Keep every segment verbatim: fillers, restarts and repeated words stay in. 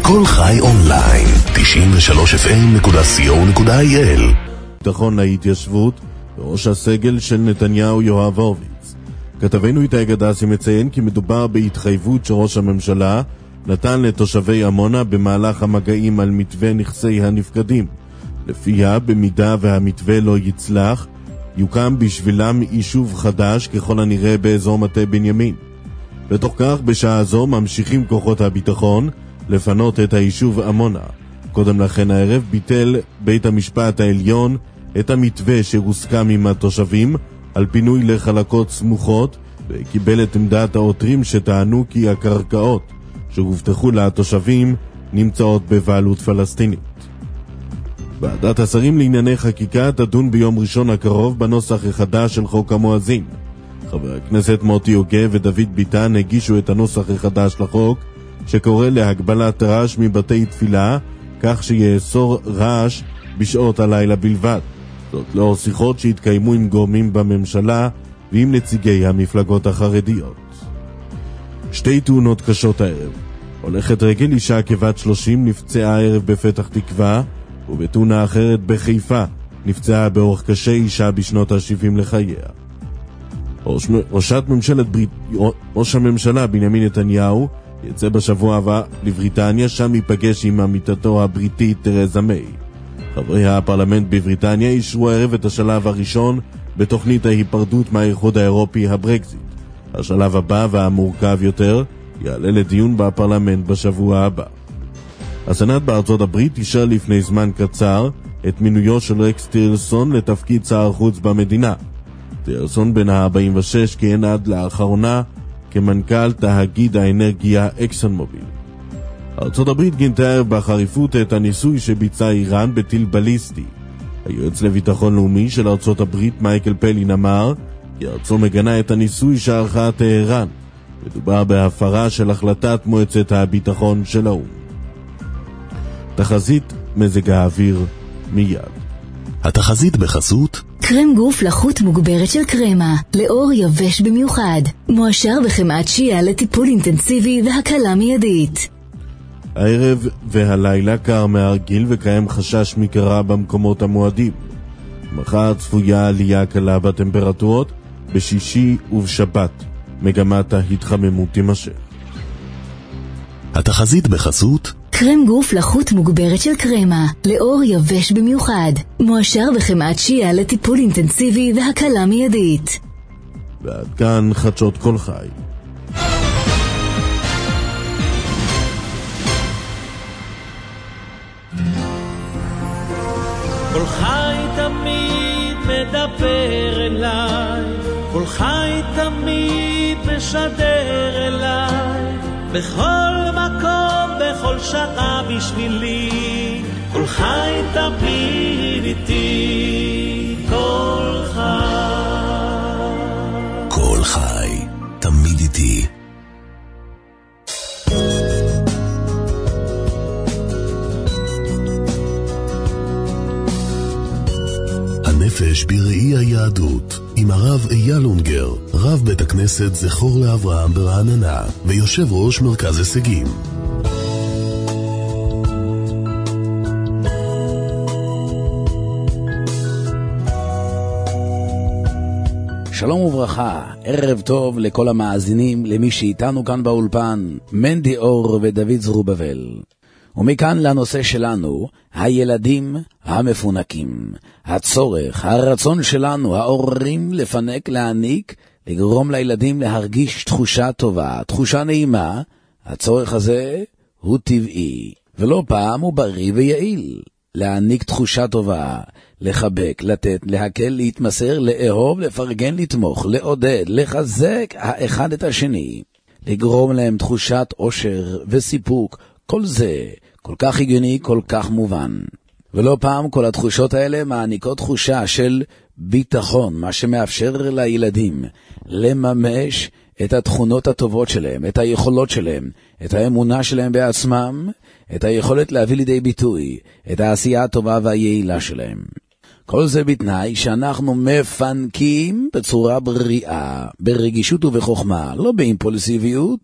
כל חי אונליין, תשעים ושלוש אף אם נקודה סי או נקודה איי אל. ביטחון להתיישבות, ראש הסגל של נתניהו יואב הורוביץ. כתבנו איתי גדסי מציין כי מדובר בהתחייבות שראש הממשלה נתן לתושבי עמונה במהלך המגעים על מתווה נכסי הנפקדים. לפיה, במידה והמתווה לא יצלח, יוקם בשבילם יישוב חדש ככל הנראה באזור מטה בנימין. בתוך כך, בשעה זו ממשיכים כוחות הביטחון לפנות את היישוב עמונה. קודם לכן הערב ביטל בית המשפט העליון את המתווה שהוסכם עם התושבים על פינוי לחלקות סמוכות, וקיבל את עמדת העותרים שטענו כי הקרקעות שהובטחו לתושבים נמצאות בבעלות פלסטינית. ועדת השרים לענייני חקיקה תדון ביום ראשון הקרוב בנוסח החדש של חוק המואזין. חבר הכנסת מוטי יוגב ודוד ביטן הגישו את הנוסח החדש לחוק שקורא להגבלת רעש מבתי תפילה, כך שיאסור רעש בשעות הלילה בלבד. זאת לאור שיחות שהתקיימו עם גורמים בממשלה ועם נציגי המפלגות החרדיות. שתי תאונות קשות הערב. הולכת רגל אישה כבת שלושים נפצעה הערב בפתח תקווה, ובתאונה אחרת בחיפה נפצעה באורח קשה אישה בשנות ה-שבעים לחייה. ראש, ראשת ממשלת ברית, ראש הממשלה בנימין נתניהו יצא בשבוע הבא לבריטניה, שם ייפגש עם עמיתתו הבריטית תרזה מיי. חברי הפרלמנט בבריטניה אישרו הערב את השלב הראשון בתוכנית ההיפרדות מהאיחוד האירופי, הברקזיט. השלב הבא והמורכב יותר יעלה לדיון בפרלמנט בשבוע הבא. הסנאט בארצות הברית אישר לפני זמן קצר את מינויו של רקס טילרסון לתפקיד שר החוץ במדינה. טילרסון בן ה-ארבעים ושש כיהן עד לאחרונה כמנכ"ל תאגיד האנרגיה אקסון מוביל. ארצות הברית גינתה בחריפות את הניסוי שביצע איראן בטיל בליסטי. היועץ לביטחון לאומי של ארצות הברית מייקל פלין אמר כי ארצו מגנה את הניסוי שערכה טהרן. מדובר בהפרה של החלטת מועצת הביטחון של האו"ם. תחזית מזג האוויר מיד. התחזית בחסות קרם גוף לחות מוגברת של קרמה, לאור יבש במיוחד, מועשר בחמאת שיעה לטיפול אינטנסיבי והקלה מיידית. הערב והלילה קר מהרגיל וקיים חשש מקרה במקומות המועדים. מחר צפויה עלייה קלה בטמפרטורות, בשישי ובשבת מגמת ההתחממות תימשך. התחזית בחסות קרם גוף לחות מוגברת של קרמה, לאור יבש במיוחד, מועשר בחמאת שיעה לטיפול אינטנסיבי והקלה מיידית. ועד כאן חדשות כל חי. כל חי תמיד מדבר אליי, כל חי תמיד משדר אליי, בכל מקום, בכל שעה בשבילי, כל חי תמיד איתי, כל חי. כל חי תמיד איתי. הנפש בראי היהדות עם הרב אייל אונגר, רב בית הכנסת זכור לאברהם ברעננה ויושב ראש מרכז הישגים. שלום וברכה, ערב טוב לכל המאזינים, למי שאיתנו כאן באולפן, מנדי אור ודוד זרובבל. ומכאן לנושא שלנו, הילדים המפונקים. הצורך, הרצון שלנו, ההורים לפנק, להעניק, לגרום לילדים להרגיש תחושה טובה, תחושה נעימה. הצורך הזה הוא טבעי, ולא פעם הוא בריא ויעיל. להעניק תחושה טובה, לחבק, לתת, להקל, להתמסר, לאהוב, לפרגן, לתמוך, לעודד, לחזק האחד את השני. לגרום להם תחושת עושר וסיפוק, כל זה כל כך הגיוני, כל כך מובן. ולא פעם כל התחושות האלה מעניקות תחושה של ביטחון, מה שמאפשר לילדים לממש את התכונות הטובות שלהם, את היכולות שלהם, את האמונה שלהם בעצמם, את היכולת להביא לידי ביטוי, את העשייה הטובה והיעילה שלהם. כל זה בתנאי שאנחנו מפנקים בצורה בריאה, ברגישות ובחוכמה, לא באימפולסיביות,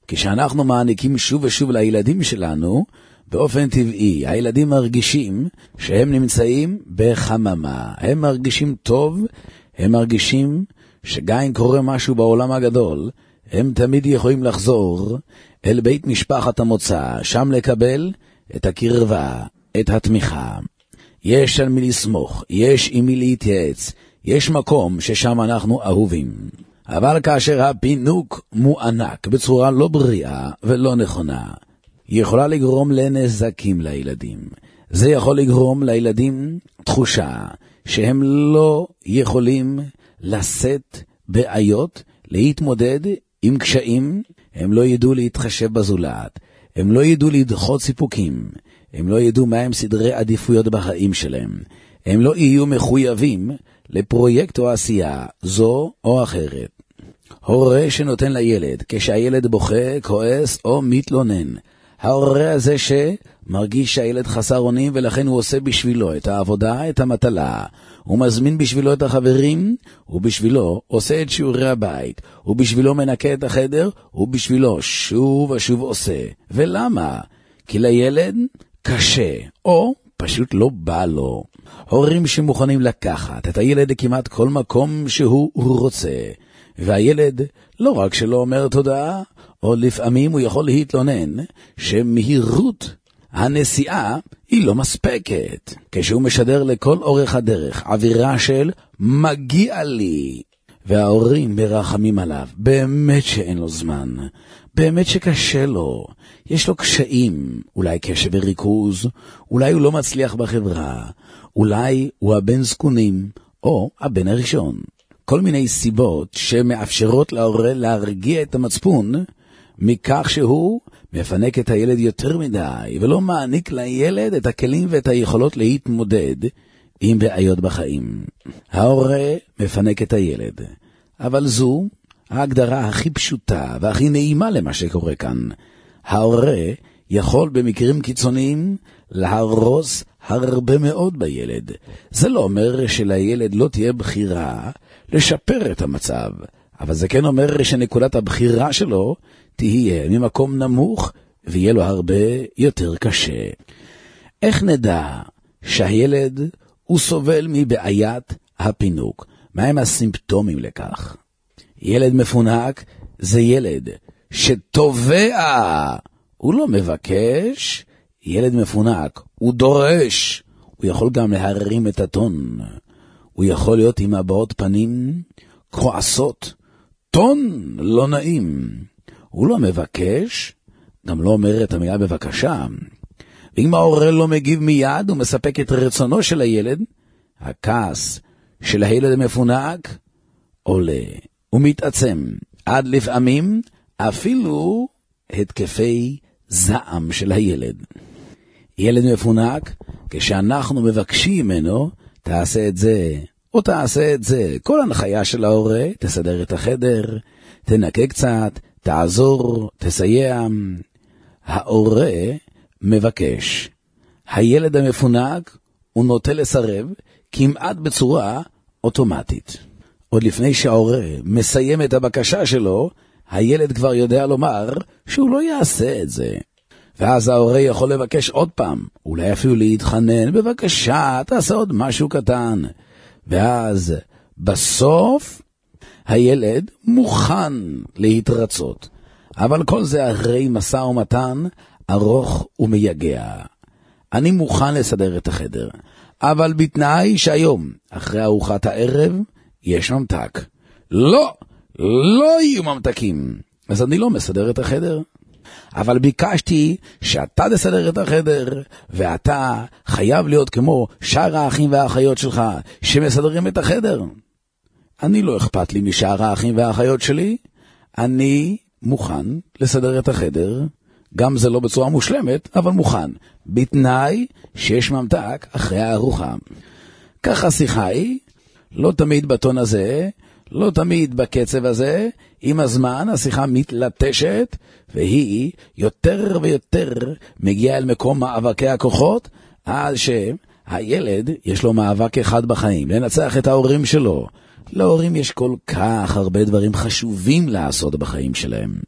כשאנחנו מעניקים שוב ושוב לילדים שלנו, באופן טבעי, הילדים מרגישים שהם נמצאים בחממה. הם מרגישים טוב, הם מרגישים שגם אם קורה משהו בעולם הגדול, הם תמיד יכולים לחזור אל בית משפחת המוצא, שם לקבל את הקרבה, את התמיכה. יש על מי לסמוך, יש עם מי להתייעץ, יש מקום ששם אנחנו אהובים. אבל כאשר הפינוק מוענק בצורה לא בריאה ולא נכונה, היא יכולה לגרום לנזקים לילדים. זה יכול לגרום לילדים תחושה שהם לא יכולים לשאת בעיות, להתמודד עם קשיים, הם לא ידעו להתחשב בזולת, הם לא ידעו לדחות סיפוקים, הם לא ידעו מהם סדרי עדיפויות בחיים שלהם, הם לא יהיו מחויבים לפרויקט או עשייה זו או אחרת. הורה שנותן לילד, כשהילד בוכה, כועס או מתלונן, ההורה הזה שמרגיש שהילד חסר אונים ולכן הוא עושה בשבילו את העבודה, את המטלה, הוא מזמין בשבילו את החברים, הוא בשבילו עושה את שיעורי הבית, הוא בשבילו מנקה את החדר, הוא בשבילו שוב ושוב עושה. ולמה? כי לילד קשה, או פשוט לא בא לו. הורים שמוכנים לקחת את הילד כמעט כל מקום שהוא רוצה, והילד לא רק שלא אומר תודה, או לפעמים הוא יכול להתלונן שמהירות הנסיעה היא לא מספקת. כשהוא משדר לכל אורך הדרך אווירה של מגיע לי, וההורים מרחמים עליו, באמת שאין לו זמן, באמת שקשה לו, יש לו קשיים, אולי קשב וריכוז, אולי הוא לא מצליח בחברה, אולי הוא הבן זקונים, או הבן הראשון. כל מיני סיבות שמאפשרות להורה להרגיע את המצפון, מכך שהוא מפנק את הילד יותר מדי, ולא מעניק לילד את הכלים ואת היכולות להתמודד עם בעיות בחיים. ההורה מפנק את הילד, אבל זו ההגדרה הכי פשוטה והכי נעימה למה שקורה כאן. ההורה יכול במקרים קיצוניים להרוס הרבה מאוד בילד. זה לא אומר שלילד לא תהיה בחירה לשפר את המצב, אבל זה כן אומר שנקודת הבחירה שלו תהיה ממקום נמוך ויהיה לו הרבה יותר קשה. איך נדע שהילד הוא סובל מבעיית הפינוק? מהם הסימפטומים לכך? ילד מפונק זה ילד שתובע, הוא לא מבקש. ילד מפונק הוא דורש, הוא יכול גם להרים את הטון, הוא יכול להיות עם הבעות פנים כועסות, טון לא נעים. הוא לא מבקש, גם לא אומר את המילה בבקשה. ואם ההורה לא מגיב מיד ומספק את רצונו של הילד, הכעס של הילד המפונק עולה ומתעצם, עד לפעמים אפילו התקפי זעם של הילד. ילד מפונק, כשאנחנו מבקשים ממנו, תעשה את זה, או תעשה את זה, כל הנחיה של ההורה, תסדר את החדר, תנקה קצת, תעזור, תסייע. ההורה מבקש. הילד המפונק הוא נוטה לסרב כמעט בצורה אוטומטית. עוד לפני שההורה מסיים את הבקשה שלו, הילד כבר יודע לומר שהוא לא יעשה את זה. ואז ההורה יכול לבקש עוד פעם, אולי אפילו להתחנן, בבקשה, תעשה עוד משהו קטן. ואז בסוף הילד מוכן להתרצות. אבל כל זה אחרי משא ומתן ארוך ומייגע. אני מוכן לסדר את החדר, אבל בתנאי שהיום, אחרי ארוחת הערב, יש ממתק. לא, לא יהיו ממתקים. אז אני לא מסדר את החדר. אבל ביקשתי שאתה תסדר את החדר, ואתה חייב להיות כמו שאר האחים והאחיות שלך שמסדרים את החדר. אני לא אכפת לי משאר האחים והאחיות שלי, אני מוכן לסדר את החדר, גם זה לא בצורה מושלמת, אבל מוכן, בתנאי שיש ממתק אחרי הארוחה. ככה שיחה היא, לא תמיד בטון הזה, לא תמיד בקצב הזה, עם הזמן השיחה מתלטשת, והיא יותר ויותר מגיעה אל מקום מאבקי הכוחות, עד שהילד יש לו מאבק אחד בחיים, לנצח את ההורים שלו. להורים יש כל כך הרבה דברים חשובים לעשות בחיים שלהם.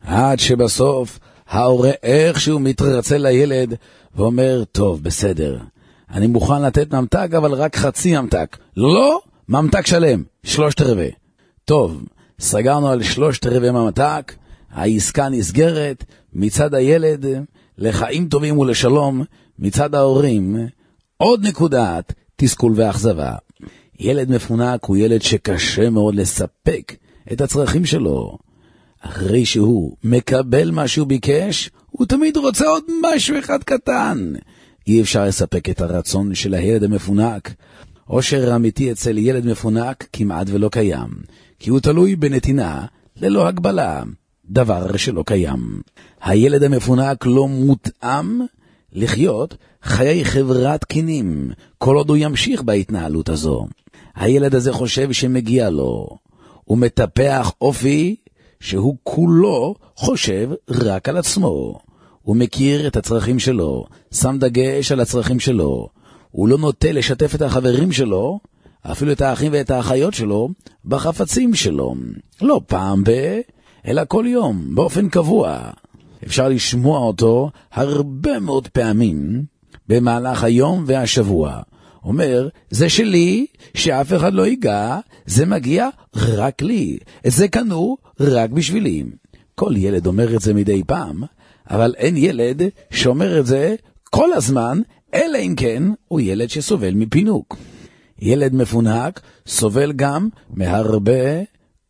עד שבסוף ההורה איכשהו מתרצה לילד ואומר, טוב, בסדר, אני מוכן לתת ממתק, אבל רק חצי ממתק. לא, ממתק שלם, שלושת רבעי. טוב, סגרנו על שלושת רבעי ממתק, העסקה נסגרת, מצד הילד, לחיים טובים ולשלום, מצד ההורים, עוד נקודת תסכול ואכזבה. ילד מפונק הוא ילד שקשה מאוד לספק את הצרכים שלו. אחרי שהוא מקבל מה שהוא ביקש, הוא תמיד רוצה עוד משהו אחד קטן. אי אפשר לספק את הרצון של הילד המפונק. עושר אמיתי אצל ילד מפונק כמעט ולא קיים, כי הוא תלוי בנתינה ללא הגבלה, דבר שלא קיים. הילד המפונק לא מותאם לחיות חיי חברה תקינים, כל עוד הוא ימשיך בהתנהלות הזו. הילד הזה חושב שמגיע לו, הוא מטפח אופי שהוא כולו חושב רק על עצמו. הוא מכיר את הצרכים שלו, שם דגש על הצרכים שלו. הוא לא נוטה לשתף את החברים שלו, אפילו את האחים ואת האחיות שלו, בחפצים שלו. לא פעם ב, אלא כל יום, באופן קבוע. אפשר לשמוע אותו הרבה מאוד פעמים במהלך היום והשבוע. אומר, זה שלי, שאף אחד לא ייגע, זה מגיע רק לי. את זה קנו רק בשבילי. כל ילד אומר את זה מדי פעם, אבל אין ילד שאומר את זה כל הזמן, אלא אם כן הוא ילד שסובל מפינוק. ילד מפונק סובל גם מהרבה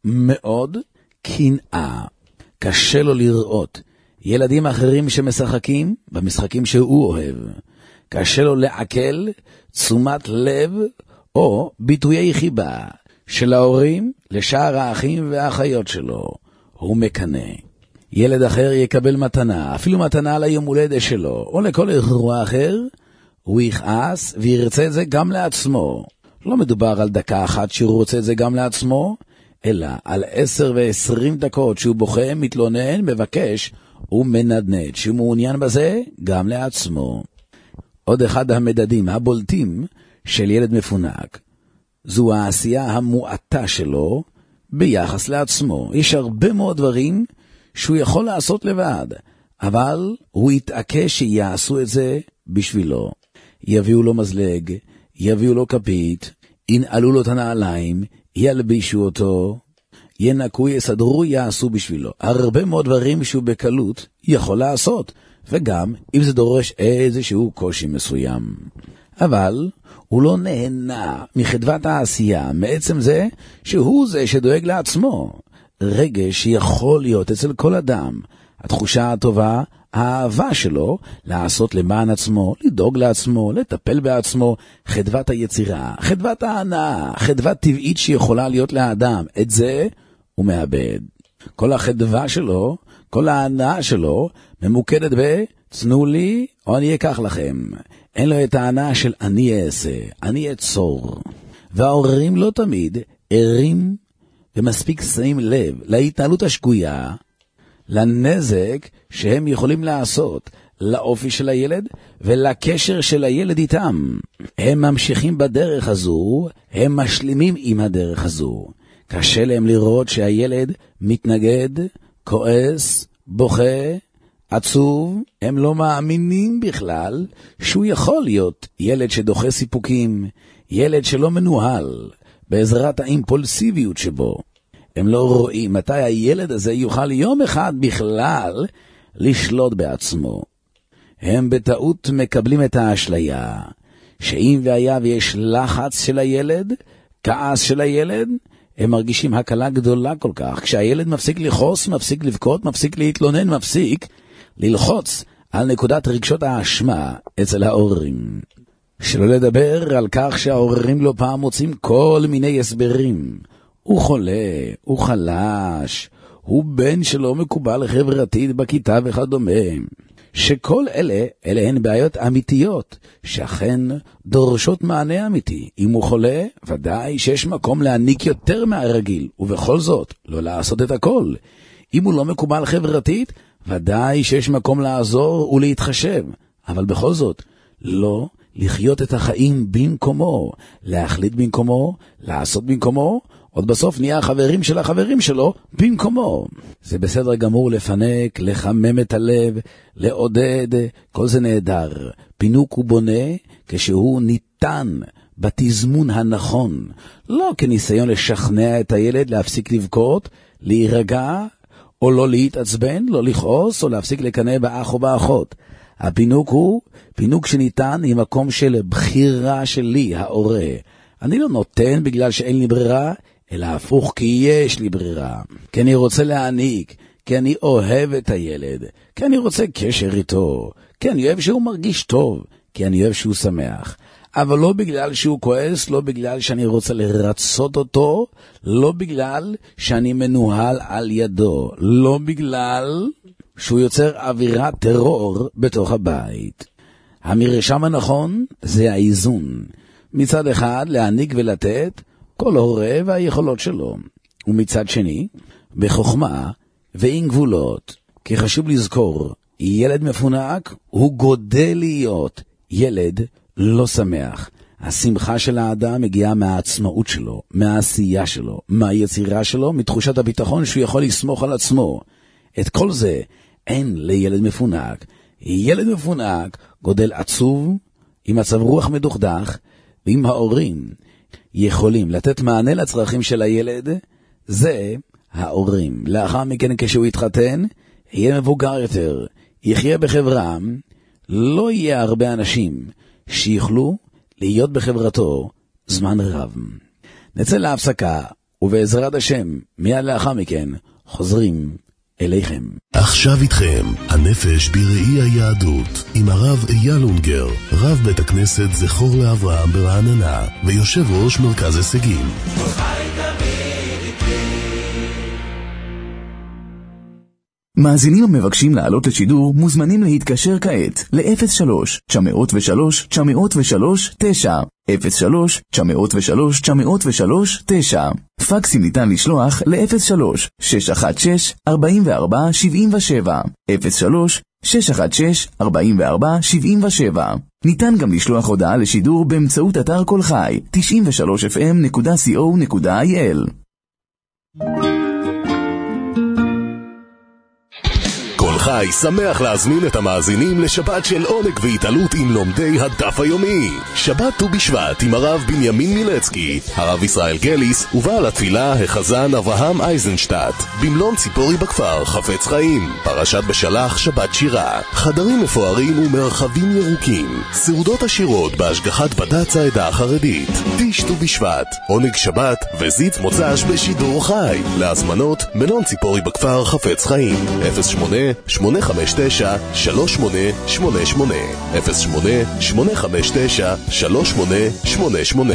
מאוד קנאה. קשה לו לראות ילדים אחרים שמשחקים במשחקים שהוא אוהב. קשה לו לעכל תשומת לב או ביטויי חיבה של ההורים לשאר האחים והאחיות שלו. הוא מקנה. ילד אחר יקבל מתנה, אפילו מתנה ליום הולדת שלו, או לכל אירוע אחר, הוא יכעס וירצה את זה גם לעצמו. לא מדובר על דקה אחת שהוא רוצה את זה גם לעצמו, אלא על עשר ועשרים דקות שהוא בוכה, מתלונן, מבקש ומנדנד, שהוא מעוניין בזה גם לעצמו. עוד אחד המדדים הבולטים של ילד מפונק, זו העשייה המועטה שלו ביחס לעצמו. יש הרבה מאוד דברים שהוא יכול לעשות לבד, אבל הוא יתעקש שיעשו את זה בשבילו. יביאו לו מזלג, יביאו לו כפית, ינעלו לו את הנעליים, ילבישו אותו, ינקו, יסדרו, יעשו בשבילו. הרבה מאוד דברים שהוא בקלות יכול לעשות, וגם אם זה דורש איזשהו קושי מסוים. אבל הוא לא נהנה מחדוות העשייה, מעצם זה שהוא זה שדואג לעצמו. רגש שיכול להיות אצל כל אדם. התחושה הטובה, האהבה שלו, לעשות למען עצמו, לדאוג לעצמו, לטפל בעצמו, חדוות היצירה, חדוות ההנאה, חדוות טבעית שיכולה להיות לאדם. את זה הוא מאבד. כל החדווה שלו, כל ההנאה שלו, ממוקדת ב, תנו לי או אני אקח לכם. אין לו את ההנאה של אני אעשה, אני אצור. וההורים לא תמיד ערים ומספיק שמים לב להתנהלות השגויה, לנזק שהם יכולים לעשות לאופי של הילד ולקשר של הילד איתם. הם ממשיכים בדרך הזו, הם משלימים עם הדרך הזו. קשה להם לראות שהילד מתנגד, כועס, בוכה, עצוב. הם לא מאמינים בכלל שהוא יכול להיות ילד שדוחה סיפוקים, ילד שלא מנוהל בעזרת האימפולסיביות שבו. הם לא רואים מתי הילד הזה יוכל יום אחד בכלל לשלוט בעצמו. הם בטעות מקבלים את האשליה, שאם והיה ויש לחץ של הילד, כעס של הילד, הם מרגישים הקלה גדולה כל כך. כשהילד מפסיק לחוס, מפסיק לבכות, מפסיק להתלונן, מפסיק ללחוץ על נקודת רגשות האשמה אצל ההורים. שלא לדבר על כך שההורים לא פעם מוצאים כל מיני הסברים. הוא חולה, הוא חלש, הוא בן שלא מקובל חברתית בכיתה וכדומה. שכל אלה, אלה הן בעיות אמיתיות, שאכן דורשות מענה אמיתי. אם הוא חולה, ודאי שיש מקום להעניק יותר מהרגיל, ובכל זאת, לא לעשות את הכל. אם הוא לא מקובל חברתית, ודאי שיש מקום לעזור ולהתחשב. אבל בכל זאת, לא לחיות את החיים במקומו, להחליט במקומו, לעשות במקומו, עוד בסוף נהיה החברים של החברים שלו במקומו. זה בסדר גמור לפנק, לחמם את הלב, לעודד, כל זה נהדר. פינוק הוא בונה כשהוא ניתן בתזמון הנכון, לא כניסיון לשכנע את הילד להפסיק לבכות, להירגע, או לא להתעצבן, לא לכעוס, או להפסיק לקנא באח או באחות. הפינוק הוא פינוק שניתן עם מקום של בחירה שלי, ההורה. אני לא נותן בגלל שאין לי ברירה, אלא הפוך כי יש לי ברירה. כי אני רוצה להעניק, כי אני אוהב את הילד, כי אני רוצה קשר איתו, כי אני אוהב שהוא מרגיש טוב, כי אני אוהב שהוא שמח. אבל לא בגלל שהוא כועס, לא בגלל שאני רוצה לרצות אותו, לא בגלל שאני מנוהל על ידו, לא בגלל שהוא יוצר אווירת טרור בתוך הבית. המרשם הנכון זה האיזון. מצד אחד להעניק ולתת כל הורה והיכולות שלו, ומצד שני בחוכמה ועם גבולות. כי חשוב לזכור, ילד מפונק הוא גודל להיות ילד לא שמח. השמחה של האדם מגיעה מהעצמאות שלו, מהעשייה שלו, מהיצירה שלו, מתחושת הביטחון שהוא יכול לסמוך על עצמו. את כל זה אין לילד מפונק. ילד מפונק גודל עצוב, עם מצב רוח מדוכדך, ואם ההורים יכולים לתת מענה לצרכים של הילד, זה ההורים. לאחר מכן כשהוא יתחתן, יהיה מבוגר יותר, יחיה בחברה, לא יהיה הרבה אנשים שיוכלו להיות בחברתו זמן רב. נצא להפסקה, ובעזרת השם, מיד לאחר מכן, חוזרים אליכם. עכשיו איתכם, הנפש בראי היהדות, עם הרב אייל אונגר, רב בית הכנסת זכור לאברהם ברעננה, ויושב ראש מרכז הישגים. מאזינים המבקשים לעלות לשידור מוזמנים להתקשר כעת ל-אפס שלוש תשע אפס שלוש תשע אפס שלוש תשע אפס שלוש תשע אפס שלוש תשע אפס שלוש תשע. פקסים ניתן לשלוח ל-אפס שלוש שש אחת שש ארבע ארבע שבע שבע אפס שלוש שש אחת שש ארבע ארבע שבע שבע. ניתן גם לשלוח הודעה לשידור באמצעות אתר כל חי תשעים ושלוש אף אם נקודה סי או נקודה איי אל. כל חי שמח להזמין את המאזינים לשבת של עונג והתעלות עם לומדי הדף היומי. שבת ט"ו בשבט עם הרב בנימין מילצקי, הרב ישראל גליס, ובעל התפילה החזן אברהם אייזנשטט, במלון ציפורי בכפר חפץ חיים. פרשת בשלח שבת שירה, חדרים מפוארים ומרחבים ירוקים, סעודות עשירות בהשגחת בד"ץ העדה החרדית. טיש ט"ו בשבט, עונג שבת וזית מוצ"ש בשידור חי. להזמנות מלון ציפורי בכפר חפץ חיים, אפס שמונה שמונה חמש תשע שלוש שמונה שמונה שמונה אפס שמונה שמונה חמש תשע שלוש שמונה שמונה שמונה.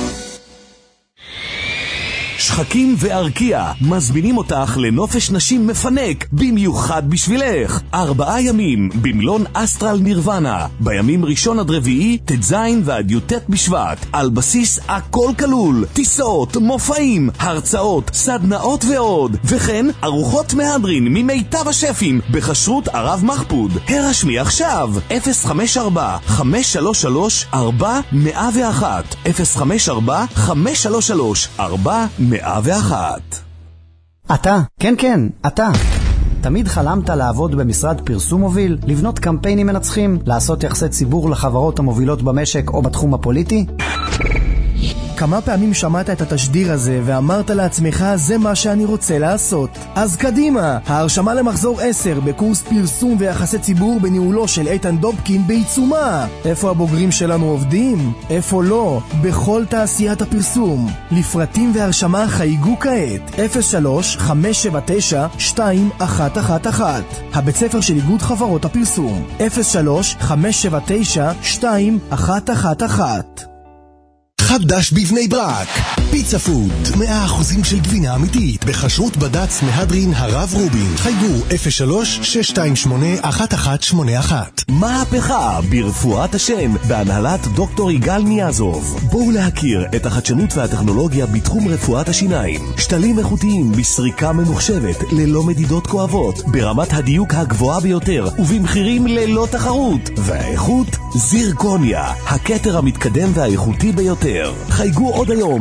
שחקים וארקיע מזמינים אותך לנופש נשים מפנק במיוחד בשבילך. ארבעה ימים במלון אסטרל נירוונה, בימים ראשון עד רביעי, תזין ועד י"ט בשבט, על בסיס הכל כלול, טיסות, מופעים, הרצאות, סדנאות ועוד, וכן ארוחות מהדרין ממיטב השפים בכשרות ערב מחפוד. הרשמי עכשיו אפס חמש ארבע חמש שלוש שלוש ארבע מאה ואחת אפס חמש ארבע חמש שלוש שלוש ארבע מאה ואחת. אתה, כן כן, אתה. תמיד חלמת לעבוד במשרד פרסום מוביל, לבנות קמפיינים מנצחים, לעשות יחסי ציבור לחברות המובילות במשק או בתחום הפוליטי? כמה פעמים שמעת את התשדיר הזה ואמרת לעצמך זה מה שאני רוצה לעשות? אז קדימה, ההרשמה למחזור עשר בקורס פרסום ויחסי ציבור בניהולו של איתן דובקין בעיצומה. איפה הבוגרים שלנו עובדים? איפה לא? בכל תעשיית הפרסום. לפרטים והרשמה חייגו כעת אפס שלוש חמש שבע תשע שתיים אחת אחת אחת. הבית ספר של איגוד חברות הפרסום אפס שלוש חמש שבע תשע שתיים אחת אחת אחת. חדש בבני ברק, פיצה פוד, מאה אחוזים של גבינה אמיתית, בכשרות בד"ץ מהדרין הרב רובין. חייגו אפס שלוש שש שתיים שמונה אחת אחת שמונה אחת. מהפכה ברפואת השן, בהנהלת דוקטור יגאל ניאזוב. בואו להכיר את החדשנות והטכנולוגיה בתחום רפואת השיניים. שתלים איכותיים בסריקה ממוחשבת, ללא מדידות כואבות, ברמת הדיוק הגבוהה ביותר, ובמחירים ללא תחרות. והאיכות, זירקוניה, הכתר המתקדם והאיכותי ביותר. חייגו עוד היום לרפואת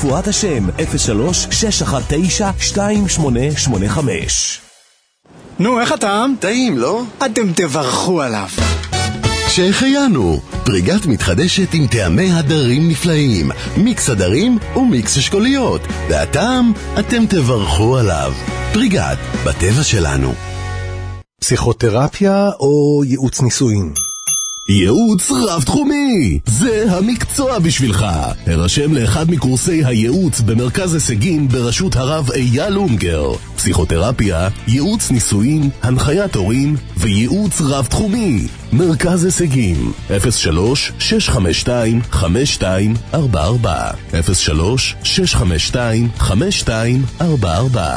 רפואת השם, אפס שלוש שש אחת תשע שתיים שמונה שמונה חמש. נו, איך הטעם? טעים, לא? אתם תברכו עליו. שהחיינו, פריגת מתחדשת עם טעמי הדרים נפלאים, מיקס הדרים ומיקס אשכוליות, והטעם אתם תברכו עליו. פריגת, בטבע שלנו. פסיכותרפיה או ייעוץ נישואין? ייעוץ רב תחומי, זה המקצוע בשבילך. הרשם לאחד מקורסי הייעוץ במרכז הישגים בראשות הרב אייל אונגר. פסיכותרפיה, ייעוץ נישואין, הנחיית הורים וייעוץ רב תחומי. מרכז הישגים, אפס שלוש שש חמש שתיים חמש שתיים ארבע ארבע, אפס שלוש שש חמש שתיים חמש שתיים ארבע ארבע.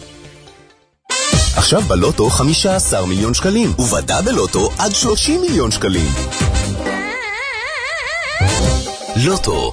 עכשיו בלוטו חמישה עשר מיליון שקלים, ובדה בלוטו עד שלושים מיליון שקלים. לוטו.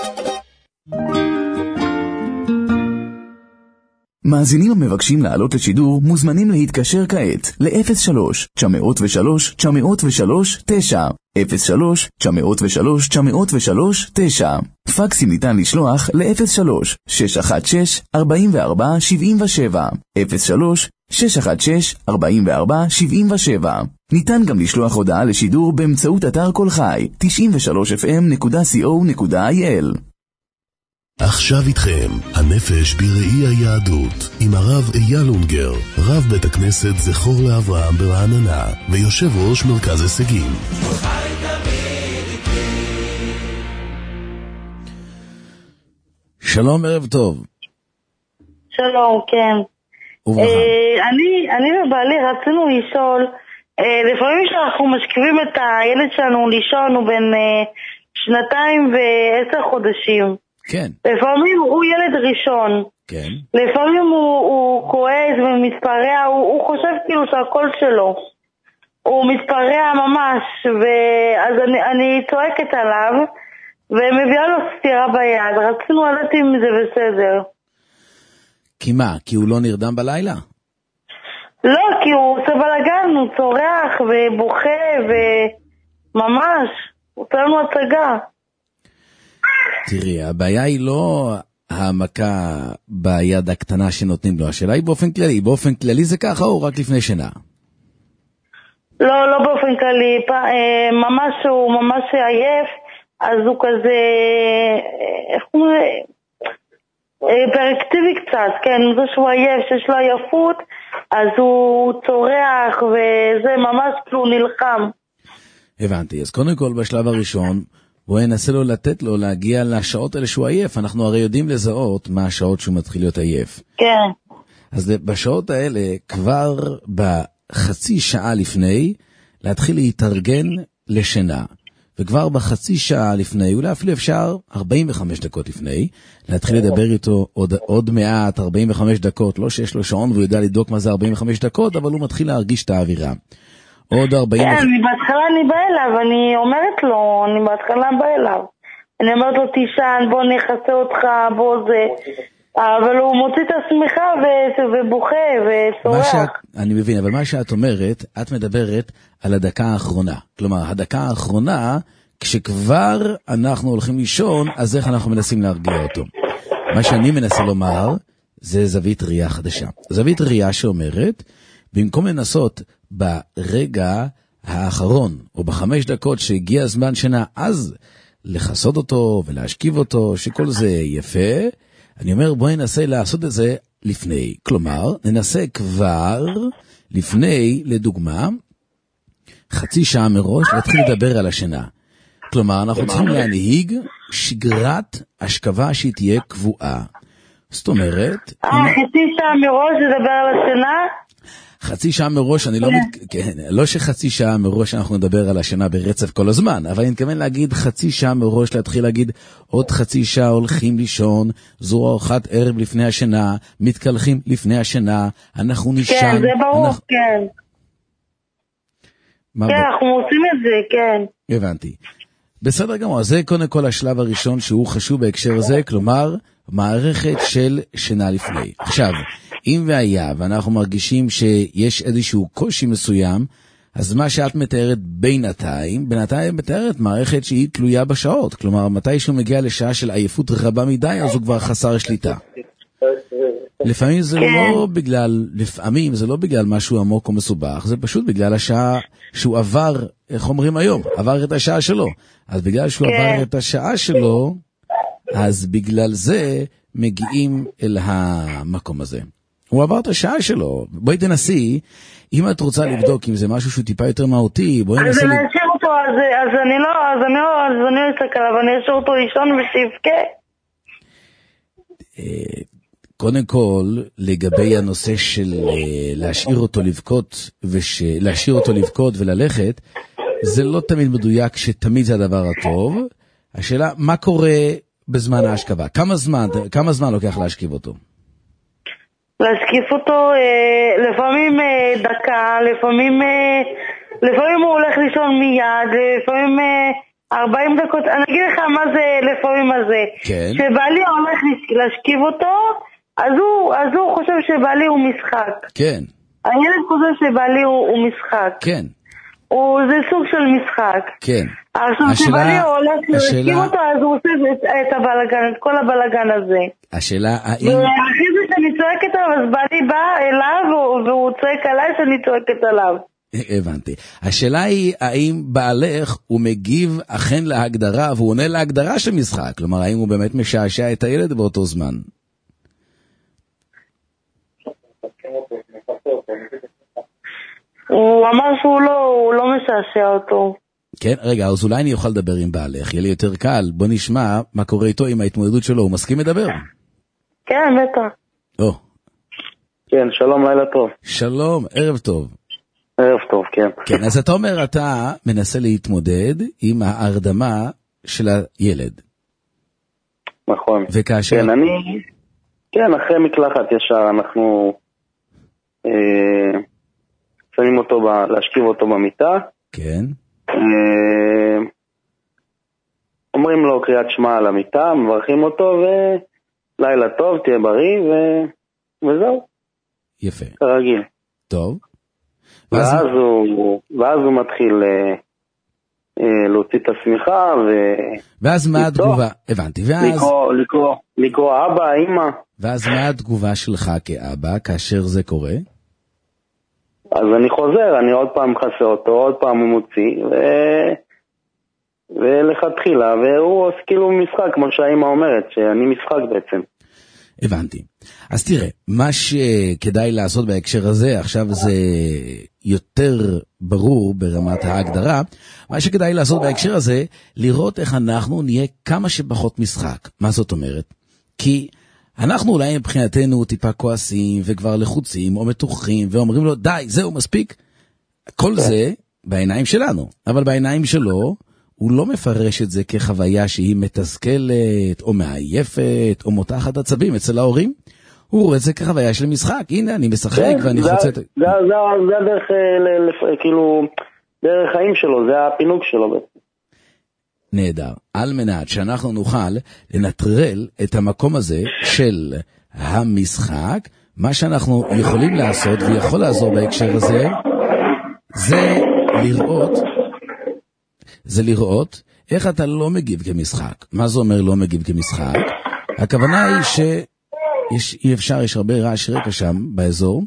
מאזינים המבקשים לעלות לשידור מוזמנים להתקשר כעת ל-אפס שלוש תשע אפס שלוש תשע אפס שלוש תשע, אפס שלוש תשע אפס שלוש תשע אפס שלוש תשע. פקסים ניתן לשלוח ל-אפס שלוש שש אחת שש ארבע ארבע שבע שבע, אפס שלוש שש אחת שש ארבע ארבע שבע שבע. ניתן גם לשלוח הודעה לשידור באמצעות אתר כל חי תשעים ושלוש אף אם נקודה סי או נקודה איי אל. עכשיו איתכם, הנפש בראי היהדות, עם הרב אייל אונגר, רב בית הכנסת זכור לאברהם ברעננה, ויושב ראש מרכז הישגים. שלום, ערב טוב. שלום, כן. אני, אני ובעלי רצינו לשאול, לפעמים שאנחנו משכיבים את הילד שלנו לישון, הוא בין שנתיים ועשר חודשים. כן. לפעמים הוא ילד ראשון. כן. לפעמים הוא, הוא כועס ומתפרע, הוא, הוא חושב כאילו שהכל שלו. הוא מתפרע ממש, ואז אני, אני צועקת עליו, ומביאה לו סתירה ביד. רצינו לדעת אם זה בסדר. כי מה? כי הוא לא נרדם בלילה? לא, כי הוא עושה בלגן, הוא צורח ובוכה וממש, הוא עושה לנו הצגה. תראי, הבעיה היא לא העמקה ביד הקטנה שנותנים לו, השאלה היא באופן כללי. באופן כללי זה ככה או רק לפני שינה? לא, לא באופן כללי, ממש הוא ממש עייף, אז הוא כזה, איך הוא... פרקטיבי קצת, כן, זה שהוא עייף, שיש לו עייפות, אז הוא צורח וזה ממש כאילו נלחם. הבנתי, אז קודם כל בשלב הראשון, בואי ננסה לו לתת לו להגיע לשעות האלה שהוא עייף, אנחנו הרי יודעים לזהות מה השעות שהוא מתחיל להיות עייף. כן. אז בשעות האלה, כבר בחצי שעה לפני, להתחיל להתארגן לשינה. וכבר בחצי שעה לפני, אולי אפילו אפשר ארבעים וחמש דקות לפני, להתחיל לדבר איתו עוד, עוד מעט, ארבעים וחמש דקות, לא שיש לו שעון והוא יודע לדוק מה זה ארבעים וחמש דקות, אבל הוא מתחיל להרגיש את האווירה. עוד ארבעים... כן, אני בהתחלה אני בא אליו, אני אומרת לו, אני בהתחלה בא אליו. אני אומרת לו, תישן, בוא נחסה אותך, בוא זה... אבל הוא מוציא את השמיכה ובוכה וצורח. אני מבין, אבל מה שאת אומרת, את מדברת על הדקה האחרונה. כלומר, הדקה האחרונה, כשכבר אנחנו הולכים לישון, אז איך אנחנו מנסים להרגיע אותו. מה שאני מנסה לומר, זה זווית ראייה חדשה. זווית ראייה שאומרת, במקום לנסות ברגע האחרון, או בחמש דקות שהגיע הזמן שינה, אז לחסות אותו ולהשכיב אותו, שכל זה יפה, אני אומר, בואי ננסה לעשות את זה לפני. כלומר, ננסה כבר לפני, לדוגמה, חצי שעה מראש, להתחיל לדבר על השינה. כלומר, אנחנו צריכים להנהיג שגרת השכבה שהיא תהיה קבועה. זאת אומרת... חצי שעה מראש לדבר על השינה? חצי שעה מראש, אני לא, מת... כן, לא שחצי שעה מראש אנחנו נדבר על השינה ברצף כל הזמן, אבל אני מתכוון להגיד חצי שעה מראש, להתחיל להגיד עוד חצי שעה הולכים לישון, זו ארוחת ערב לפני השינה, מתקלחים לפני השינה, אנחנו נשן. כן, זה ברור, אנחנו... כן. כן, ב... אנחנו עושים את זה, כן. הבנתי. בסדר גמור, זה קודם כל השלב הראשון שהוא חשוב בהקשר הזה, כלומר, מערכת של שינה לפני. עכשיו, אם והיה, ואנחנו מרגישים שיש איזשהו קושי מסוים, אז מה שאת מתארת בינתיים, בינתיים מתארת מערכת שהיא תלויה בשעות. כלומר, מתי שהוא מגיע לשעה של עייפות רבה מדי, אז הוא כבר חסר שליטה. לפעמים זה לא בגלל, לפעמים זה לא בגלל משהו עמוק או מסובך, זה פשוט בגלל השעה שהוא עבר, איך אומרים היום, עבר את השעה שלו. אז בגלל שהוא עבר את השעה שלו, אז בגלל זה מגיעים אל המקום הזה. הוא עבר את השעה שלו. בואי תנסי, אם את רוצה לבדוק אם זה משהו שהוא טיפה יותר מהותי, בואי ננסי... אז אני אשאיר אותו, אז אני לא, אז אני לא, אז אני לא אסתכל עליו, אני אשאיר אותו לישון ושיבכה. קודם כל, לגבי הנושא של להשאיר אותו לבכות, להשאיר אותו לבכות וללכת, זה לא תמיד מדויק שתמיד זה הדבר הטוב. השאלה, מה קורה בזמן ההשכבה? כמה זמן, כמה זמן לוקח להשכיב אותו? להשקיף אותו לפעמים דקה, לפעמים לפעמים הוא הולך לישון מיד, לפעמים ארבעים דקות. אני אגיד לך מה זה לפעמים הזה. כן. שבעלי הולך להשכיב אותו, אז הוא, אז הוא חושב שבעלי הוא משחק. כן. הילד חושב שבעלי הוא, הוא משחק. כן. הוא, זה סוג של משחק. כן. עכשיו שבעלי הוא הולך להשכיב אותו, אז הוא עושה את, את הבלגן, את כל הבלגן הזה. השאלה, האם... ואחרי זה שאני צועקת עליו, אז בעלי בא אליו, והוא צועק עליי שאני צועקת עליו. הבנתי. השאלה היא, האם בעלך הוא מגיב אכן להגדרה, והוא עונה להגדרה של משחק? כלומר, האם הוא באמת משעשע את הילד באותו זמן? הוא אמר שהוא לא, הוא לא משעשע אותו. כן, רגע, אז אולי אני אוכל לדבר עם בעלך, יהיה לי יותר קל. בוא נשמע מה קורה איתו עם ההתמודדות שלו. הוא מסכים לדבר? כן, בטח. או. כן, שלום, לילה טוב. שלום, ערב טוב. ערב טוב, כן. כן, אז אתה אומר, אתה מנסה להתמודד עם ההרדמה של הילד. נכון. וכאשר... כן, אני... כן, אחרי מקלחת ישר אנחנו אה, שמים אותו, ב... להשכיב אותו במיטה. כן. אה, אומרים לו קריאת שמע על המיטה, מברכים אותו, ולילה טוב, תהיה בריא, ו... וזהו. יפה. כרגיל. טוב. ואז, ואז, הוא, ואז הוא מתחיל אה, אה, להוציא את השמיכה, ו... ואז מה התגובה? הבנתי. ואז... לקרוא, לקרוא, לקרוא אבא, אמא. ואז מה התגובה שלך כאבא כאשר זה קורה? אז אני חוזר, אני עוד פעם חסה אותו, עוד פעם הוא מוציא, ו... ולכתחילה, והוא עושה כאילו משחק, כמו שהאמא אומרת, שאני משחק בעצם. הבנתי. אז תראה, מה שכדאי לעשות בהקשר הזה, עכשיו זה יותר ברור ברמת ההגדרה, מה שכדאי לעשות בהקשר הזה, לראות איך אנחנו נהיה כמה שפחות משחק. מה זאת אומרת? כי אנחנו אולי מבחינתנו טיפה כועסים וכבר לחוצים או מתוחים ואומרים לו, די, זהו, מספיק. כל זה בעיניים שלנו, אבל בעיניים שלו, הוא לא מפרש את זה כחוויה שהיא מתסכלת או מעייפת או מותחת עצבים אצל ההורים. הוא רואה את זה כחוויה של משחק. הנה, אני משחק ואני חוצה... זה הדרך, כאילו, דרך חיים שלו, זה הפינוק שלו. נהדר. על מנת שאנחנו נוכל לנטרל את המקום הזה של המשחק, מה שאנחנו יכולים לעשות ויכול לעזור בהקשר הזה, זה לראות... זה לראות איך אתה לא מגיב כמשחק. מה זה אומר לא מגיב כמשחק? הכוונה היא שיש, אי אפשר, יש הרבה רעש רקע שם באזור.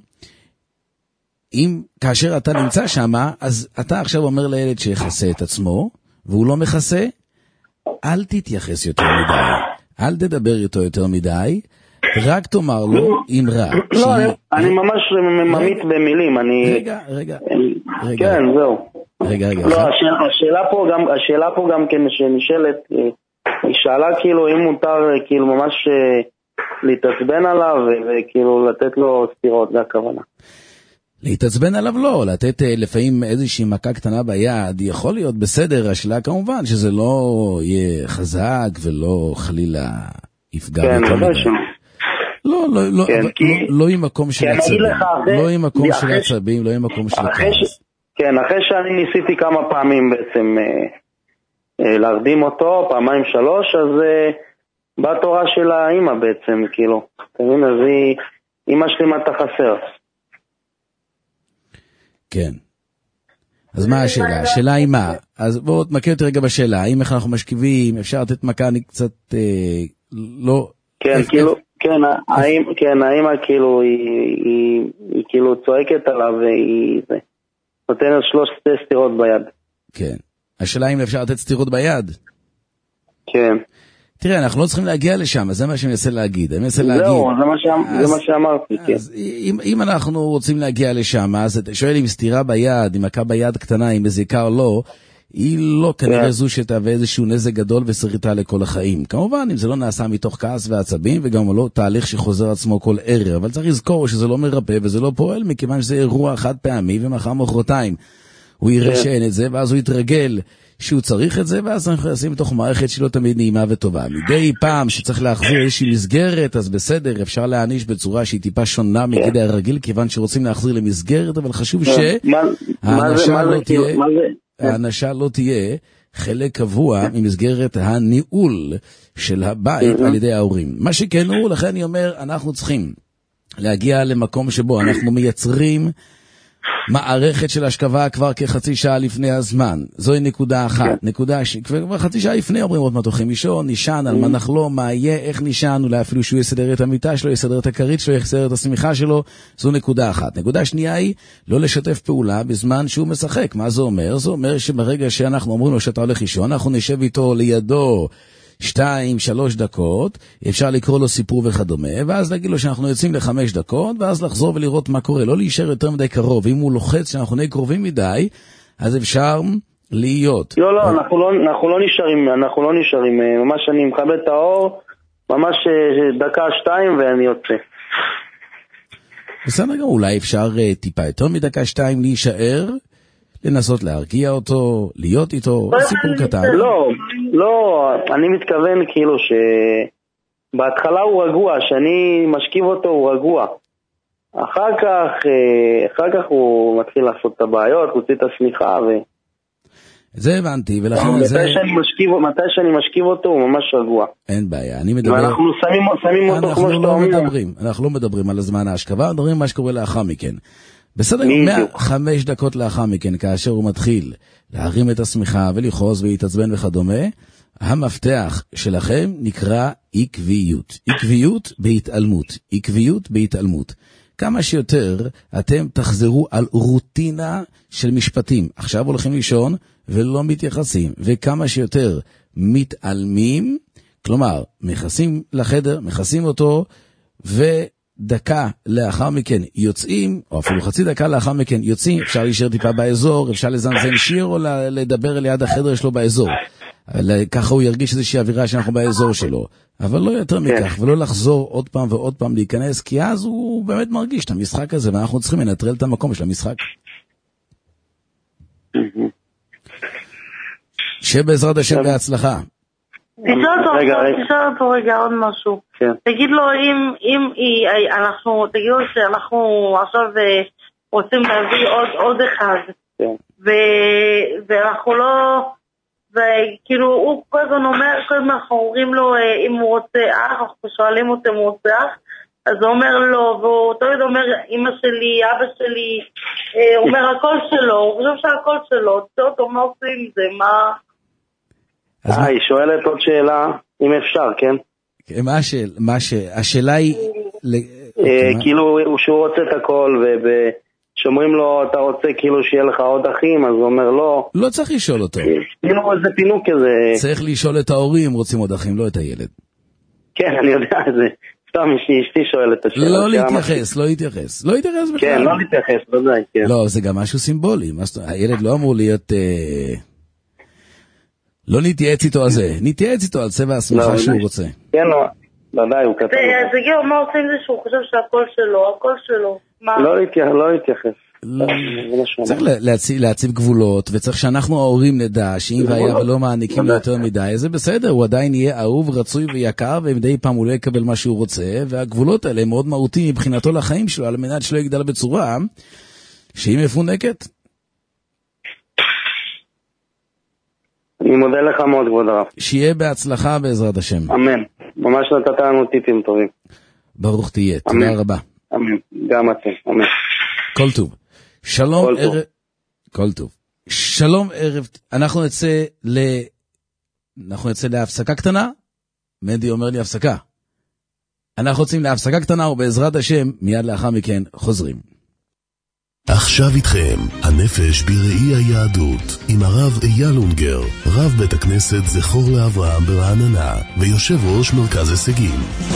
אם כאשר אתה נמצא שם, אז אתה עכשיו אומר לילד שיחסה את עצמו, והוא לא מחסה, אל תתייחס יותר מדי. אל תדבר איתו יותר מדי, רק תאמר לו אם רע. לא, אני ממש ממית במילים. רגע, רגע. כן, זהו. רגע, רגע. לא, השאלה פה גם, השאלה פה גם כן שנשאלת, היא שאלה כאילו אם מותר כאילו ממש להתעצבן עליו וכאילו לתת לו סתירות, זה הכוונה. להתעצבן עליו לא, לתת לפעמים איזושהי מכה קטנה ביד, יכול להיות בסדר, השאלה כמובן שזה לא יהיה חזק ולא חלילה יפגע בכל מיני. לא, לא, לא, לא עם מקום של עצבים, לא עם מקום של עצבים, לא עם מקום של כעס. כן, אחרי שאני ניסיתי כמה פעמים בעצם אה, אה, להרדים אותו, פעמיים שלוש, אז אה, באה תורה של האמא בעצם, כאילו. תבין, אז היא, אמא שלי מה אתה חסר. כן. אז מה השאלה? השאלה היא מה? אז בואו תמקד אותי רגע בשאלה, האם איך אנחנו משכיבים, אפשר לתת מכה אני קצת אה, לא... כן, איך, כאילו, איך... כן, האם, כן, האמא כאילו, היא, היא, היא כאילו צועקת עליו, והיא זה, נותנת שלוש סתירות ביד. כן. השאלה אם אפשר לתת סתירות ביד? כן. תראה, אנחנו לא צריכים להגיע לשם, זה מה שאני מנסה להגיד. אני מנסה זהו, להגיד. זה מה, ש... אז, זה מה שאמרתי, כן. אז אם, אם אנחנו רוצים להגיע לשם, אז אתה שואל אם סתירה ביד, אם מכה ביד קטנה, אם מזיקה או לא, היא לא כנראה yeah. זו שתהווה איזשהו נזק גדול וסריטה לכל החיים. כמובן, אם זה לא נעשה מתוך כעס ועצבים, וגם לא תהליך שחוזר עצמו כל ערב, אבל צריך לזכור שזה לא מרפא וזה לא פועל, מכיוון שזה אירוע חד פעמי, ומחר מחרתיים הוא יראה yeah. שאין את זה, ואז הוא יתרגל שהוא צריך את זה, ואז אנחנו נכנסים בתוך מערכת שלא תמיד נעימה וטובה. מדי פעם שצריך להחזיר איזושהי מסגרת, אז בסדר, אפשר להעניש בצורה שהיא טיפה שונה מגדר הרגיל, כיוון שרוצים להחזיר למסגרת, אבל חשוב שהאנשה לא תהיה, האנשה לא תהיה חלק קבוע ממסגרת הניהול של הבית על ידי ההורים. מה שכן הוא, לכן אני אומר, אנחנו צריכים להגיע למקום שבו אנחנו מייצרים מערכת של השכבה כבר כחצי שעה לפני הזמן. זוהי נקודה אחת. נקודה ש... כבר חצי שעה לפני אומרים עוד מה תוכלים לישון, נישן, על מה נחלום, מה יהיה, איך נישן, אולי אפילו שהוא יסדר את המיטה שלו, יסדר את הכרית שלו, יסדר את השמיכה שלו. זו נקודה אחת. נקודה שנייה היא לא לשתף פעולה בזמן שהוא משחק. מה זה אומר? זה אומר שברגע שאנחנו אומרים לו שאתה הולך לישון, אנחנו נשב איתו לידו שתיים, שלוש דקות, אפשר לקרוא לו סיפור וכדומה, ואז להגיד לו שאנחנו יוצאים לחמש דקות, ואז לחזור ולראות מה קורה, לא להישאר יותר מדי קרוב. אם הוא לוחץ שאנחנו נהיה קרובים מדי, אז אפשר להיות. לא, לא, אנחנו לא, אנחנו לא נשארים, אנחנו לא נשארים, ממש אני מכבד את האור, ממש דקה, שתיים, ואני יוצא. בסדר, אולי אפשר טיפה יותר מדקה, שתיים להישאר, לנסות להרגיע אותו, להיות איתו, סיפור קטן. לא, לא, אני מתכוון כאילו שבהתחלה הוא רגוע, שאני משכיב אותו הוא רגוע. אחר כך, אחר כך הוא מתחיל לעשות את הבעיות, הוא עושה את הסמיכה ו... זה הבנתי, ולכן מתי זה... שאני משכיב, מתי שאני משכיב אותו הוא ממש רגוע. אין בעיה, אני מדבר... ואנחנו שמים, שמים אותו כמו שאתה אומר. אנחנו לא מדברים, אנחנו לא מדברים על הזמן ההשכבה, מדברים מה שקורה לאחר מכן. בסדר, חמש דקות לאחר מכן, כאשר הוא מתחיל להרים את השמיכה ולחוז ולהתעצבן וכדומה, המפתח שלכם נקרא עקביות. עקביות בהתעלמות. עקביות בהתעלמות. כמה שיותר אתם תחזרו על רוטינה של משפטים. עכשיו הולכים לישון ולא מתייחסים. וכמה שיותר מתעלמים, כלומר, מכנסים לחדר, מכנסים אותו, ו... דקה לאחר מכן יוצאים, או אפילו חצי דקה לאחר מכן יוצאים, אפשר להישאר טיפה באזור, אפשר לזנזן שיר או לדבר ליד החדר שלו באזור. אבל ככה הוא ירגיש איזושהי אווירה שאנחנו באזור שלו. אבל לא יותר מכך, ולא לחזור עוד פעם ועוד פעם להיכנס, כי אז הוא באמת מרגיש את המשחק הזה, ואנחנו צריכים לנטרל את המקום של המשחק. שבעזרת השם בהצלחה. תשאל אותו רגע עוד משהו. תגיד לו אם אנחנו, תגיד לו שאנחנו עכשיו רוצים להביא עוד אחד, ואנחנו לא, וכאילו הוא כל הזמן אומר, כל הזמן אנחנו אומרים לו אם הוא רוצה אח, אנחנו שואלים אותו אם הוא רוצה אח, אז הוא אומר לא, והוא תמיד אומר אמא שלי, אבא שלי, הוא אומר הכל שלו, הוא חושב שהכל שלו, תשאל אותו מה עושים עם זה, מה... אה, היא שואלת עוד שאלה, אם אפשר, כן? מה השאלה? מה השאלה היא... כאילו, שהוא רוצה את הכל, ושאומרים לו, אתה רוצה כאילו שיהיה לך עוד אחים, אז הוא אומר לא. לא צריך לשאול אותו. כאילו, איזה פינוק כזה. צריך לשאול את ההורים, רוצים עוד אחים, לא את הילד. כן, אני יודע, זה סתם אשתי שואלת את השאלה. לא להתייחס, לא להתייחס. לא להתייחס בכלל. כן, לא להתייחס, לא די, כן. לא, זה גם משהו סימבולי. הילד לא אמור להיות... לא נתייעץ איתו על זה, נתייעץ איתו על צבע השמיכה שהוא רוצה. כן, לא, ודאי, הוא כתב. אז הגיעו, מה עושים זה שהוא חושב שהכל שלו, הכל שלו. לא להתייחס. צריך להציב גבולות, וצריך שאנחנו ההורים נדע, שאם והיה ולא מעניקים לו יותר מדי, זה בסדר, הוא עדיין יהיה אהוב, רצוי ויקר, ומדי פעם הוא לא יקבל מה שהוא רוצה, והגבולות האלה הם מאוד מהותיים מבחינתו לחיים שלו, על מנת שלא יגדל בצורה שהיא מפונקת. אני מודה לך מאוד, כבוד הרב. שיהיה בהצלחה בעזרת השם. אמן. ממש נתת לנו טיפים טובים. ברוך תהיה. תודה רבה. אמן. גם אתם. אמן. כל טוב. שלום. כל טוב. כל טוב. שלום, ערב, אנחנו נצא ל... אנחנו נצא להפסקה קטנה. מנדי אומר לי הפסקה. אנחנו רוצים להפסקה קטנה, ובעזרת השם, מיד לאחר מכן חוזרים. עכשיו איתכם, הנפש בראי היהדות, עם הרב אייל אונגר, רב בית הכנסת זכור לאברהם ברעננה, ויושב ראש מרכז הישגים.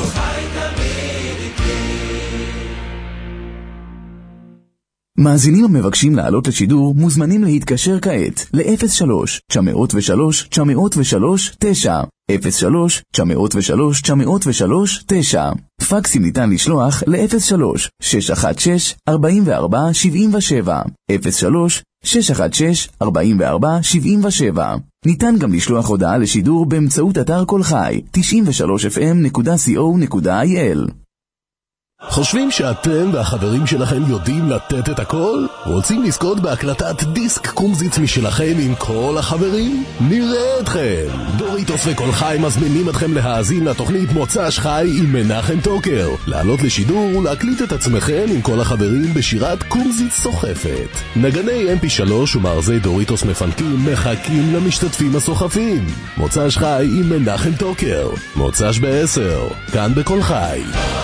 מאזינים המבקשים לעלות לשידור מוזמנים להתקשר כעת ל-אפס שלוש תשע אפס שלוש תשע אפס שלוש תשע אפס שלוש תשע אפס שלוש תשע אפס שלוש תשע. פקסים ניתן לשלוח ל-אפס שלוש שש אחת שש ארבע ארבע שבע שבע אפס שלוש שש אחת שש ארבע ארבע שבע שבע. ניתן גם לשלוח הודעה לשידור באמצעות אתר כל חי תשעים ושלוש אף אם נקודה סי או נקודה איי אל. חושבים שאתם והחברים שלכם יודעים לתת את הכל? רוצים לזכות בהקלטת דיסק קומזיץ משלכם עם כל החברים? נראה אתכם! דוריטוס וכל חי מזמינים אתכם להאזין לתוכנית מוצ"ש חי עם מנחם טוקר, לעלות לשידור ולהקליט את עצמכם עם כל החברים בשירת קומזיץ סוחפת. נגני אם פי שלוש ומארזי דוריטוס מפנקים מחכים למשתתפים הסוחפים. מוצ"ש חי עם מנחם טוקר, מוצ"ש בעשר, כאן בכל חי.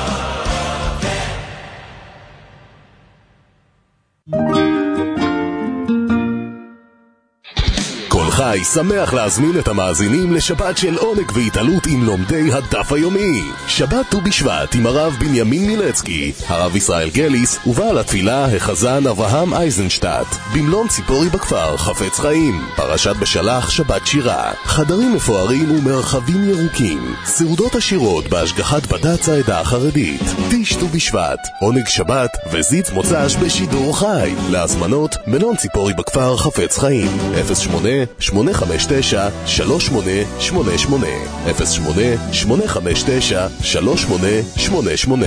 כל חי שמח להזמין את המאזינים לשבת של עונג והתעלות עם לומדי הדף היומי. שבת ט"ו בשבט עם הרב בנימין מילצקי, הרב ישראל גליס, ובעל התפילה החזן אברהם אייזנשטט, במלון ציפורי בכפר חפץ חיים, פרשת בשלח שבת שירה, חדרים מפוארים ומרחבים ירוקים, סעודות עשירות בהשגחת בד"ץ העדה החרדית. טיש ט"ו בשבט, עונג שבת וזיץ מוצ"ש בשידור חי. להזמנות מלון ציפורי בכפר חפץ חיים, אפס שמונה שמונה חמש תשע שלוש שמונה שמונה שמונה אפס שמונה שמונה חמש תשע שלוש שמונה שמונה שמונה.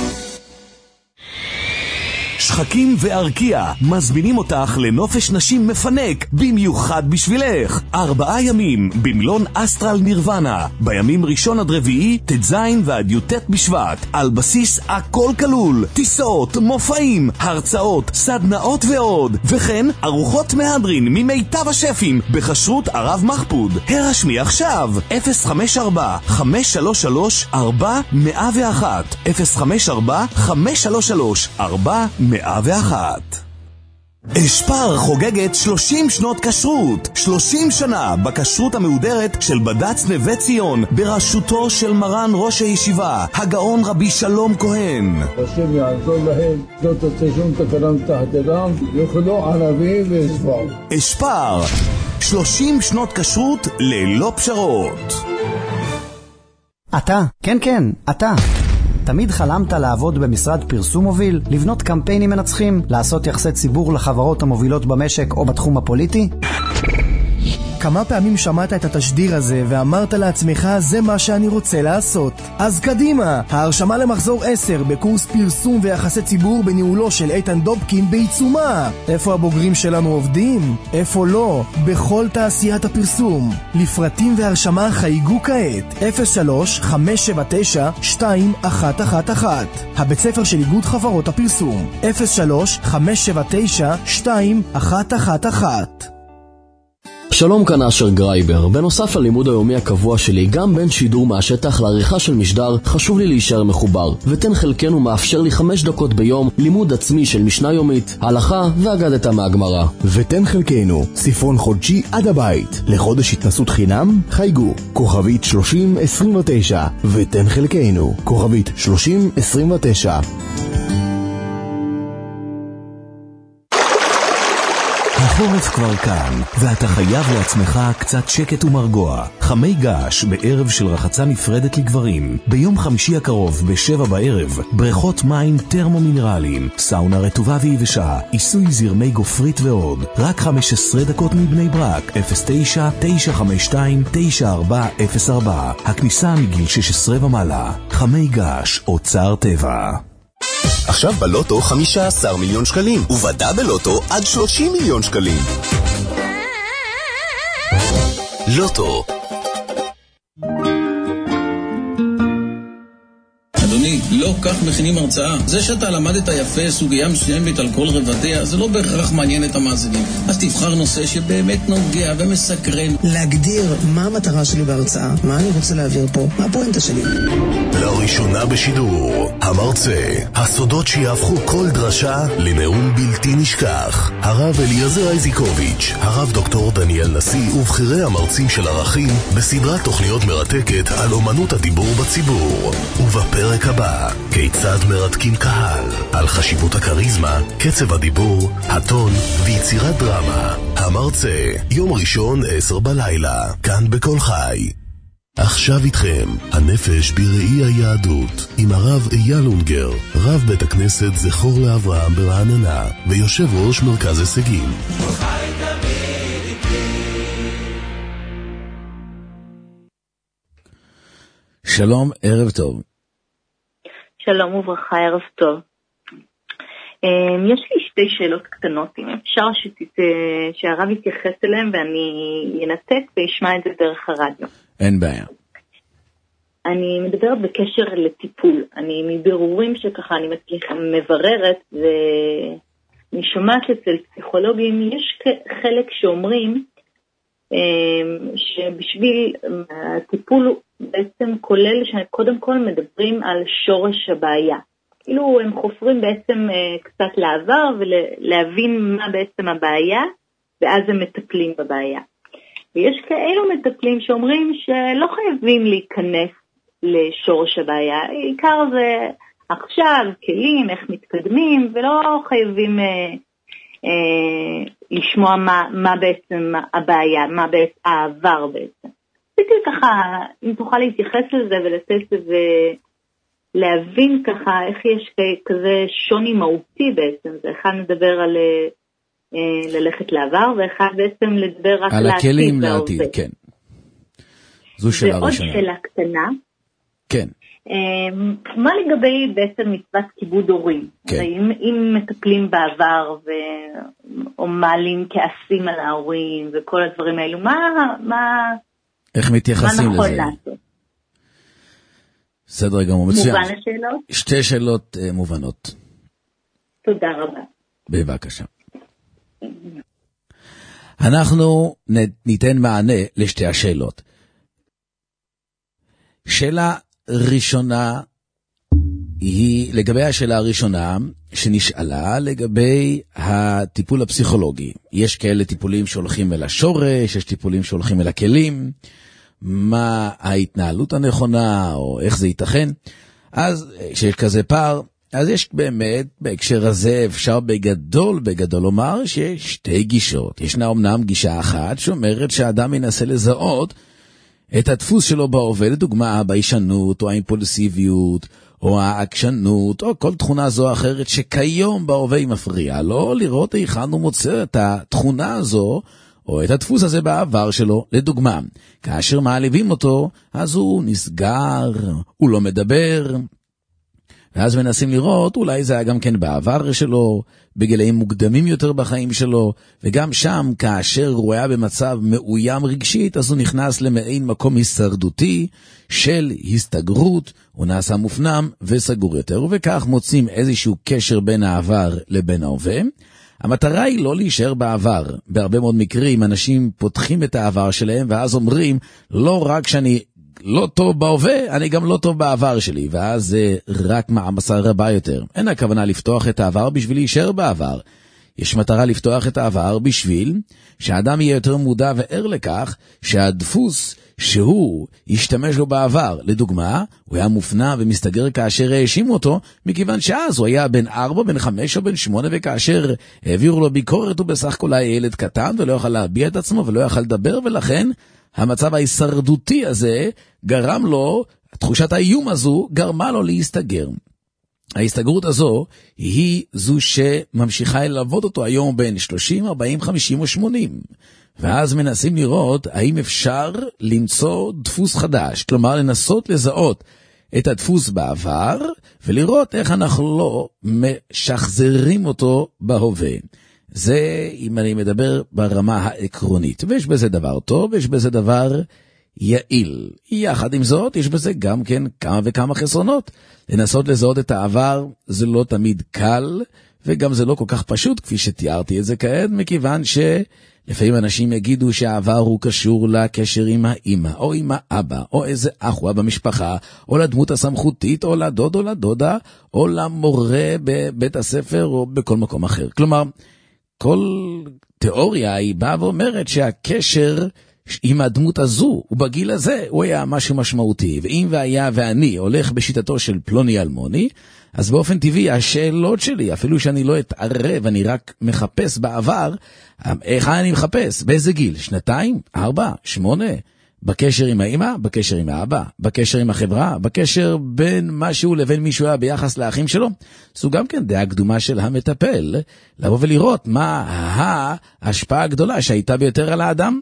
שחקים וארקיע מזמינים אותך לנופש נשים מפנק במיוחד בשבילך. ארבעה ימים במלון אסטרל נירוונה, בימים ראשון עד רביעי, תזין ועד י"ט בשבט, על בסיס הכל כלול, טיסות, מופעים, הרצאות, סדנאות ועוד, וכן ארוחות מהדרין ממיטב השפים בכשרות ערב מחפוד. הרשמי עכשיו אפס חמש ארבע חמש שלוש שלוש ארבע מאה ואחת אפס חמש ארבע חמש שלוש שלוש ארבע מאה ואחת. אשפר חוגגת שלושים שנות כשרות, שלושים שנה בכשרות המהודרת של בד"ץ נווה ציון, בראשותו של מרן ראש הישיבה הגאון רבי שלום כהן. השם יעזור להם, לא תצא שום תקלה מתחת ידם, יאכלו ענבים וישבעו. אשפר, שלושים שנות כשרות ללא פשרות. אתה, כן כן, אתה תמיד חלמת לעבוד במשרד פרסום מוביל, לבנות קמפיינים מנצחים, לעשות יחסי ציבור לחברות המובילות במשק או בתחום הפוליטי? כמה פעמים שמעת את התשדיר הזה ואמרת לעצמך, זה מה שאני רוצה לעשות? אז קדימה! ההרשמה למחזור עשר בקורס פרסום ויחסי ציבור בניהולו של איתן דובקין בעיצומה. איפה הבוגרים שלנו עובדים? איפה לא? בכל תעשיית הפרסום. לפרטים והרשמה חייגו כעת אפס שלוש חמש שבע תשע שתיים אחת אחת אחת. הבית ספר של איגוד חברות הפרסום אפס שלוש חמש שבע תשע שתיים אחת אחת אחת. שלום, כאן אשר גרייבר. בנוסף ללימוד היומי הקבוע שלי, גם בין שידור מהשטח לעריכה של משדר, חשוב לי להישאר מחובר. ותן חלקנו מאפשר לי חמש דקות ביום לימוד עצמי של משנה יומית, הלכה ואגדתה מהגמרא. ותן חלקנו, ספרון חודשי עד הבית. לחודש התנסות חינם, חייגו. כוכבית שלושים עשרים ותשע. ותן חלקנו, כוכבית שלושים עשרים ותשע. החורף כבר כאן, ואתה חייב לעצמך קצת שקט ומרגוע. חמי געש בערב של רחצה נפרדת לגברים. ביום חמישי הקרוב בשבע בערב, בריכות מים טרמומינרליים, סאונה רטובה ויבשה, עיסוי זרמי גופרית ועוד. רק חמש עשרה דקות מבני ברק, אפס תשע תשע חמש שתיים תשע ארבע אפס ארבע. הכניסה מגיל שש עשרה ומעלה. חמי געש, אוצר טבע. עכשיו בלוטו חמישה עשר מיליון שקלים, ובדה בלוטו עד שלושים מיליון שקלים. לוטו. אדוני, לא לא כך מכינים הרצאה. זה שאתה למדת יפה סוגיה מסוימת על כל רבדיה, זה לא בהכרח מעניין את המאזינים. אז תבחר נושא שבאמת נוגע ומסקרן. להגדיר מה המטרה שלי בהרצאה, מה אני רוצה להעביר פה, מה הפואנטה שלי. לראשונה בשידור, המרצה, הסודות שיהפכו כל דרשה לנאום בלתי נשכח. הרב אליעזר איזיקוביץ', הרב דוקטור דניאל נשיא ובחירי המרצים של ערכים בסדרת תוכניות מרתקת על אומנות הדיבור בציבור. ובפרק הבא, כיצד מרתקים קהל, על חשיבות הקריזמה, קצב הדיבור, הטון ויצירת דרמה. המרצה, יום ראשון עשר בלילה, כאן בכל חי. עכשיו איתכם, הנפש בראי היהדות, עם הרב אייל אונגר, רב בית הכנסת זכור לאברהם ברעננה, ויושב ראש מרכז הישגים. שלום, ערב טוב. שלום וברכה, ערב טוב. יש לי שתי שאלות קטנות, אם אפשר שתת... שהרב יתייחס אליהם ואני ינתק וישמע את זה דרך הרדיו. אין בעיה. אני מדברת בקשר לטיפול. אני מבירורים שככה אני מצליחה מבררת ואני שומעת אצל פסיכולוגים, יש חלק שאומרים שבשביל הטיפול בעצם כולל שקודם כל מדברים על שורש הבעיה. כאילו הם חופרים בעצם קצת לעבר ולהבין מה בעצם הבעיה, ואז הם מטפלים בבעיה. ויש כאלו מטפלים שאומרים שלא חייבים להיכנס לשורש הבעיה, העיקר זה עכשיו, כלים, איך מתקדמים, ולא חייבים אה, אה, לשמוע מה, מה בעצם הבעיה, מה בעצם העבר בעצם. רציתי ככה, אם תוכל להתייחס לזה ולתת לזה, להבין ככה איך יש כזה שוני מהותי בעצם, זה אחד מדבר על אה, ללכת לעבר, ואחד בעצם לדבר רק על הכלים לעתיד, כן. זו שאלה ראשונה. ועוד שאלה קטנה. כן. מה לגבי בעצם מצוות כיבוד הורים? כן. אם, אם מטפלים בעבר ו... או מעלים כעסים על ההורים וכל הדברים האלו, מה, מה, איך מתייחסים מה נכון לזה? לעשות? בסדר גמור, מצוין. מובן השאלות? שתי שאלות uh, מובנות. תודה רבה. בבקשה. אנחנו ניתן מענה לשתי השאלות. שאלה ראשונה היא לגבי השאלה הראשונה שנשאלה לגבי הטיפול הפסיכולוגי. יש כאלה טיפולים שהולכים אל השורש, יש טיפולים שהולכים אל הכלים, מה ההתנהלות הנכונה או איך זה ייתכן. אז שיש כזה פער, אז יש באמת בהקשר הזה אפשר בגדול בגדול לומר שיש שתי גישות. ישנה אומנם גישה אחת שאומרת שהאדם ינסה לזהות את הדפוס שלו בהווה, לדוגמה הביישנות או האימפולסיביות או העקשנות או כל תכונה זו אחרת שכיום בהווה היא מפריעה לו, לראות היכן הוא מוצא את התכונה הזו או את הדפוס הזה בעבר שלו. לדוגמה, כאשר מעליבים אותו אז הוא נסגר, הוא לא מדבר, ואז מנסים לראות, אולי זה היה גם כן בעבר שלו, בגילאים מוקדמים יותר בחיים שלו, וגם שם, כאשר הוא היה במצב מאוים רגשית, אז הוא נכנס למעין מקום הישרדותי של הסתגרות, הוא נעשה מופנם וסגור יותר, וכך מוצאים איזשהו קשר בין העבר לבין ההווה. המטרה היא לא להישאר בעבר. בהרבה מאוד מקרים אנשים פותחים את העבר שלהם, ואז אומרים, לא רק שאני לא טוב בהווה, אני גם לא טוב בעבר שלי, ואז זה רק מעמסה רבה יותר. אין הכוונה לפתוח את העבר בשביל להישאר בעבר. יש מטרה לפתוח את העבר בשביל שהאדם יהיה יותר מודע וער לכך שהדפוס שהוא ישתמש לו בעבר, לדוגמה, הוא היה מופנע ומסתגר כאשר האשימו אותו, מכיוון שאז הוא היה בן ארבע, בן חמש או בן שמונה, וכאשר העבירו לו ביקורת הוא בסך הכל היה ילד קטן ולא יוכל להביע את עצמו ולא יוכל לדבר, ולכן המצב ההישרדותי הזה גרם לו, תחושת האיום הזו גרמה לו להסתגר. ההסתגרות הזו היא זו שממשיכה ללוות אותו היום בין שלושים, ארבעים, חמישים או שמונים. ואז מנסים לראות האם אפשר למצוא דפוס חדש, כלומר לנסות לזהות את הדפוס בעבר ולראות איך אנחנו לא משחזרים אותו בהווה. זה אם אני מדבר ברמה העקרונית, ויש בזה דבר טוב, ויש בזה דבר יעיל. יחד עם זאת, יש בזה גם כן כמה וכמה חסרונות. לנסות לזהות את העבר זה לא תמיד קל, וגם זה לא כל כך פשוט, כפי שתיארתי את זה כעת, מכיוון שלפעמים אנשים יגידו שהעבר הוא קשור לקשר עם האמא, או עם האבא, או איזה אח הוא במשפחה, או לדמות הסמכותית, או לדוד או לדודה, או למורה בבית הספר, או בכל מקום אחר. כלומר, כל תיאוריה היא באה ואומרת שהקשר עם הדמות הזו, ובגיל הזה, הוא היה משהו משמעותי. ואם והיה ואני הולך בשיטתו של פלוני אלמוני, אז באופן טבעי, השאלות שלי, אפילו שאני לא אתערב, אני רק מחפש בעבר, איך אני מחפש? באיזה גיל? שנתיים? ארבע? שמונה? בקשר עם האמא? בקשר עם האבא? בקשר עם החברה? בקשר בין משהו לבין מישהו היה ביחס לאחים שלו? זו גם כן דעה קדומה של המטפל, לבוא ולראות מה ההשפעה הגדולה שהייתה ביותר על האדם.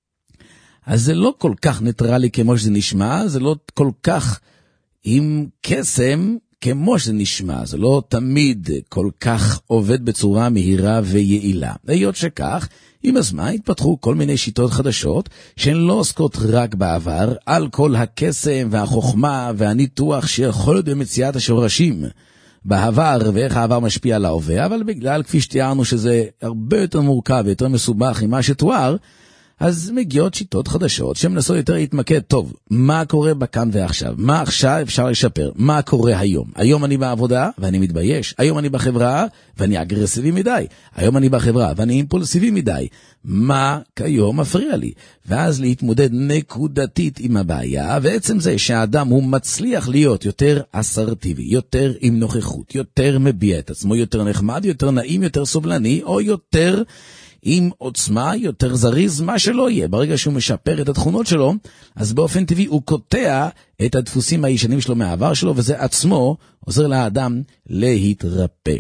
אז זה לא כל כך ניטרלי כמו שזה נשמע, זה לא כל כך עם קסם כמו שזה נשמע, זה לא תמיד כל כך עובד בצורה מהירה ויעילה. היות שכך, עם הזמן התפתחו כל מיני שיטות חדשות, שהן לא עוסקות רק בעבר, על כל הקסם והחוכמה והניתוח שיכול להיות במציאת השורשים בעבר ואיך העבר משפיע על ההווה, אבל בגלל, כפי שתיארנו, שזה הרבה יותר מורכב ויותר מסובך ממה שתואר, אז מגיעות שיטות חדשות שמנסות יותר להתמקד, טוב, מה קורה בכאן ועכשיו? מה עכשיו אפשר לשפר? מה קורה היום? היום אני בעבודה ואני מתבייש. היום אני בחברה ואני אגרסיבי מדי. היום אני בחברה ואני אימפולסיבי מדי. מה כיום מפריע לי? ואז להתמודד נקודתית עם הבעיה, ועצם זה שהאדם הוא מצליח להיות יותר אסרטיבי, יותר עם נוכחות, יותר מביע את עצמו, יותר נחמד, יותר נעים, יותר סובלני, או יותר עם עוצמה, יותר זריז, מה שלא יהיה. ברגע שהוא משפר את התכונות שלו, אז באופן טבעי הוא קוטע את הדפוסים הישנים שלו מהעבר שלו, וזה עצמו עוזר לאדם להתרפא.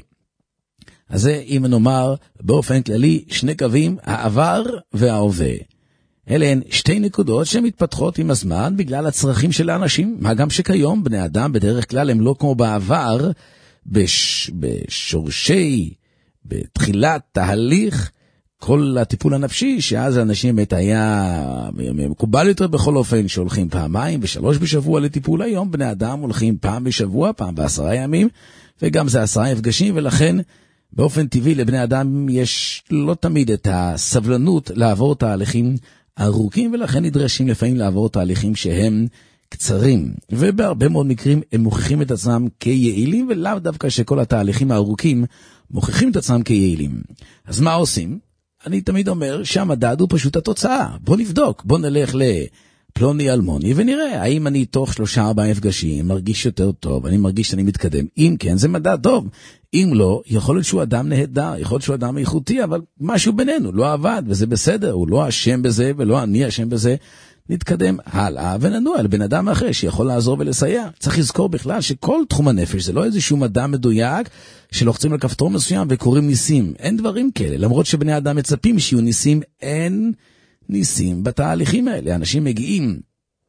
אז זה, אם נאמר, באופן כללי, שני קווים, העבר וההווה. אלה הן שתי נקודות שמתפתחות עם הזמן בגלל הצרכים של האנשים, מה גם שכיום בני אדם בדרך כלל הם לא כמו בעבר, בש... בשורשי, בתחילת תהליך, כל הטיפול הנפשי, שאז האנשים באמת היה מקובל יותר בכל אופן, שהולכים פעמיים ושלוש בשבוע לטיפול. היום בני אדם הולכים פעם בשבוע, פעם בעשרה ימים, וגם זה עשרה מפגשים, ולכן באופן טבעי לבני אדם יש לא תמיד את הסבלנות לעבור תהליכים ארוכים, ולכן נדרשים לפעמים לעבור תהליכים שהם קצרים, ובהרבה מאוד מקרים הם מוכיחים את עצמם כיעילים, ולאו דווקא שכל התהליכים הארוכים מוכיחים את עצמם כיעילים. אז מה עושים? אני תמיד אומר שהמדד הוא פשוט התוצאה. בוא נבדוק, בוא נלך לפלוני אלמוני ונראה האם אני תוך שלושה ארבעה מפגשים מרגיש יותר טוב, אני מרגיש שאני מתקדם. אם כן, זה מדד טוב. אם לא, יכול להיות שהוא אדם נהדר, יכול להיות שהוא אדם איכותי, אבל משהו בינינו לא עבד, וזה בסדר, הוא לא אשם בזה ולא אני אשם בזה. נתקדם הלאה וננוע על בן אדם אחר שיכול לעזור ולסייע. צריך לזכור בכלל שכל תחום הנפש זה לא איזשהו מדע מדויק שלוחצים על כפתור מסוים וקוראים ניסים. אין דברים כאלה. למרות שבני אדם מצפים שיהיו ניסים, אין ניסים בתהליכים האלה. אנשים מגיעים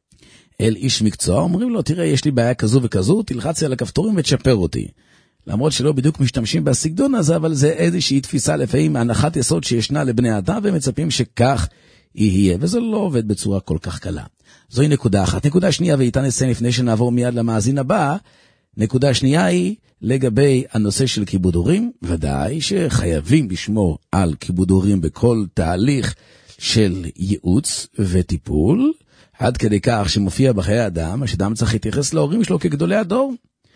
אל איש מקצוע, אומרים לו, תראה, יש לי בעיה כזו וכזו, תלחצי על הכפתורים ותשפר אותי. למרות שלא בדיוק משתמשים בסגנון הזה, אבל זה איזושהי תפיסה לפעמים, הנחת יסוד שישנה לבני אדם, ומצפים שכך יהיה, וזה לא עובד בצורה כל כך קלה. זוהי נקודה אחת. נקודה שנייה, ואיתה נסיים לפני שנעבור מיד למאזין הבא, נקודה שנייה היא לגבי הנושא של כיבוד הורים. ודאי שחייבים לשמור על כיבוד הורים בכל תהליך של ייעוץ וטיפול, עד כדי כך שמופיע בחיי אדם, שאדם צריך להתייחס להורים שלו כגדולי הדור.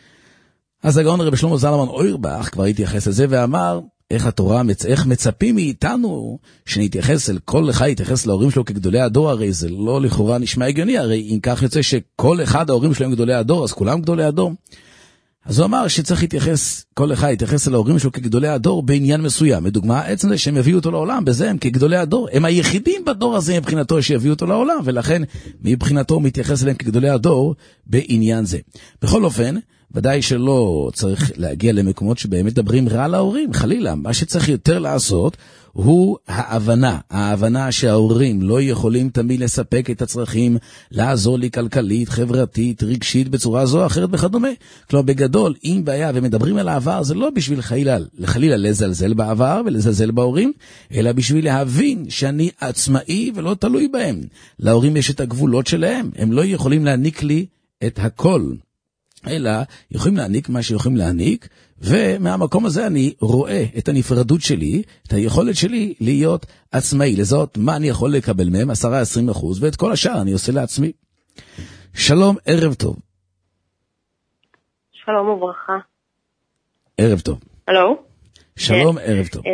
אז הגאון רבי שלמה זלמן אוירבך כבר התייחס לזה ואמר, איך התורה, איך מצפים מאיתנו שנתייחס אל כל אחד, יתייחס להורים שלו כגדולי הדור, הרי זה לא לכאורה נשמע הגיוני, הרי אם כך יוצא שכל אחד ההורים שלהם גדולי הדור, אז כולם גדולי הדור. אז הוא אמר שצריך להתייחס, כל אחד יתייחס אל ההורים שלו כגדולי הדור בעניין מסוים. לדוגמה, עצם זה שהם יביאו אותו לעולם, בזה הם כגדולי הדור, הם היחידים בדור הזה מבחינתו שיביאו אותו לעולם, ולכן מבחינתו הוא מתייחס אליהם כגדולי הדור בעניין זה. בכל אופן, ודאי שלא צריך להגיע למקומות שבאמת מדברים רע להורים, חלילה. מה שצריך יותר לעשות הוא ההבנה, ההבנה שההורים לא יכולים תמיד לספק את הצרכים, לעזור לי כלכלית, חברתית, רגשית, בצורה זו או אחרת וכדומה. כלומר, בגדול, אם בעיה ומדברים על העבר, זה לא בשביל חלילה, חלילה לזלזל בעבר ולזלזל בהורים, אלא בשביל להבין שאני עצמאי ולא תלוי בהם. להורים יש את הגבולות שלהם, הם לא יכולים להעניק לי את הכל, אלא יכולים להעניק מה שיכולים להעניק, ומהמקום הזה אני רואה את הנפרדות שלי, את היכולת שלי להיות עצמאי, לזאת מה אני יכול לקבל מהם, עשרה עשרים אחוז, ואת כל השאר אני עושה לעצמי. שלום, ערב טוב. שלום וברכה. ערב טוב. הלו? שלום, ערב טוב.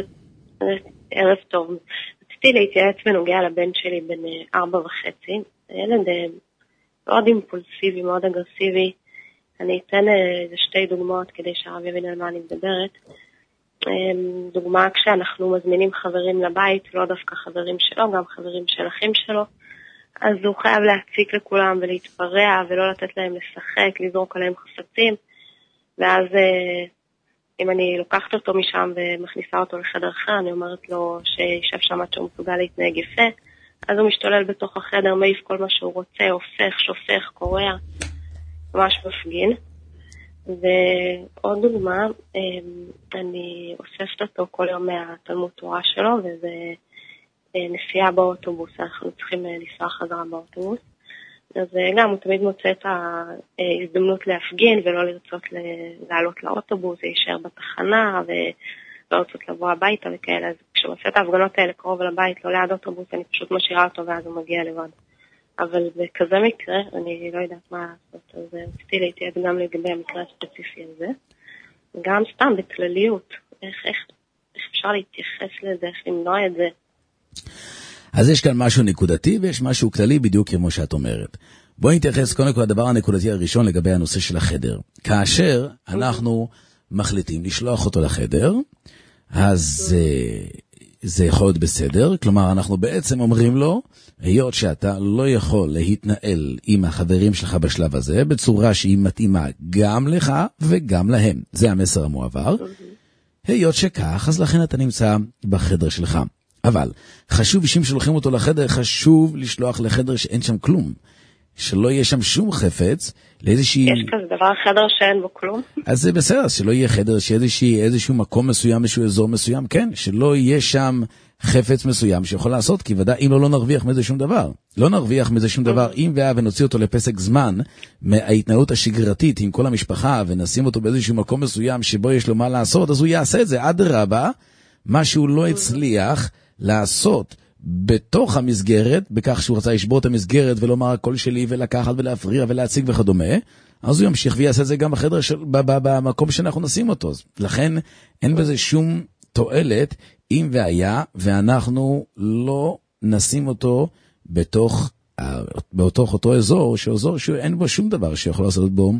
ערב טוב. רציתי להתייעץ בנוגע לבן שלי בן ארבע וחצי, ילד מאוד אימפולסיבי, מאוד אגרסיבי. אני אתן איזה שתי דוגמאות כדי שהרב יבין על מה אני מדברת. דוגמה, כשאנחנו מזמינים חברים לבית, לא דווקא חברים שלו, גם חברים של אחים שלו, אז הוא חייב להציק לכולם ולהתפרע ולא לתת להם לשחק, לזרוק עליהם חפצים, ואז אם אני לוקחת אותו משם ומכניסה אותו לחדר אחר, אני אומרת לו שישב שם עד שהוא מסוגל להתנהג יפה, אז הוא משתולל בתוך החדר, מעיף כל מה שהוא רוצה, הופך, שופך, קורע, ממש מפגין. ועוד דוגמה, אני אוספת אותו כל יום מהתלמוד תורה שלו, וזה נסיעה באוטובוס, אנחנו צריכים לנסוע חזרה באוטובוס. אז גם הוא תמיד מוצא את ההזדמנות להפגין ולא לרצות לעלות לאוטובוס, להישאר בתחנה ולא לרצות לבוא הביתה וכאלה. אז כשהוא עושה את ההפגנות האלה קרוב לבית, לא ליד אוטובוס, אני פשוט משאירה אותו ואז הוא מגיע לבד. אבל בכזה מקרה, אני לא יודעת מה לעשות, אז רציתי להתייעץ גם לגבי המקרה הספציפי הזה. גם סתם בכלליות, איך, איך, איך אפשר להתייחס לזה, איך למנוע את זה. אז יש כאן משהו נקודתי ויש משהו כללי בדיוק כמו שאת אומרת. בואי נתייחס קודם כל לדבר הנקודתי הראשון לגבי הנושא של החדר. כאשר אנחנו מחליטים לשלוח אותו לחדר, אז זה יכול להיות בסדר, כלומר אנחנו בעצם אומרים לו, היות שאתה לא יכול להתנהל עם החברים שלך בשלב הזה, בצורה שהיא מתאימה גם לך וגם להם. זה המסר המועבר. היות שכך, אז לכן אתה נמצא בחדר שלך. אבל חשוב שאם שולחים אותו לחדר, חשוב לשלוח לחדר שאין שם כלום. שלא יהיה שם שום חפץ, לאיזושהי... יש כזה דבר, חדר שאין בו כלום? אז זה בסדר, שלא יהיה חדר, שאיזושהי, איזשהו מקום מסוים, איזשהו אזור מסוים, כן, שלא יהיה שם חפץ מסוים שיכול לעשות, כי ודאי אם לא, לא נרוויח מזה שום דבר. לא נרוויח מזה שום דבר, אם והיה ונוציא אותו לפסק זמן, מההתנהלות השגרתית עם כל המשפחה, ונשים אותו באיזשהו מקום מסוים שבו יש לו מה לעשות, אז הוא יעשה את זה עד רבה, מה שהוא לא הצליח לעשות בתוך המסגרת, בכך שהוא רצה לשבור את המסגרת ולומר הכל שלי ולקחת ולהפריע ולהציג וכדומה, אז הוא ימשיך ויעשה את זה גם בחדר של, במקום שאנחנו נשים אותו. לכן אין בזה שום תועלת אם והיה, ואנחנו לא נשים אותו בתוך, בתוך אותו אזור, שאזור שאין בו שום דבר שיכול לעשות בו,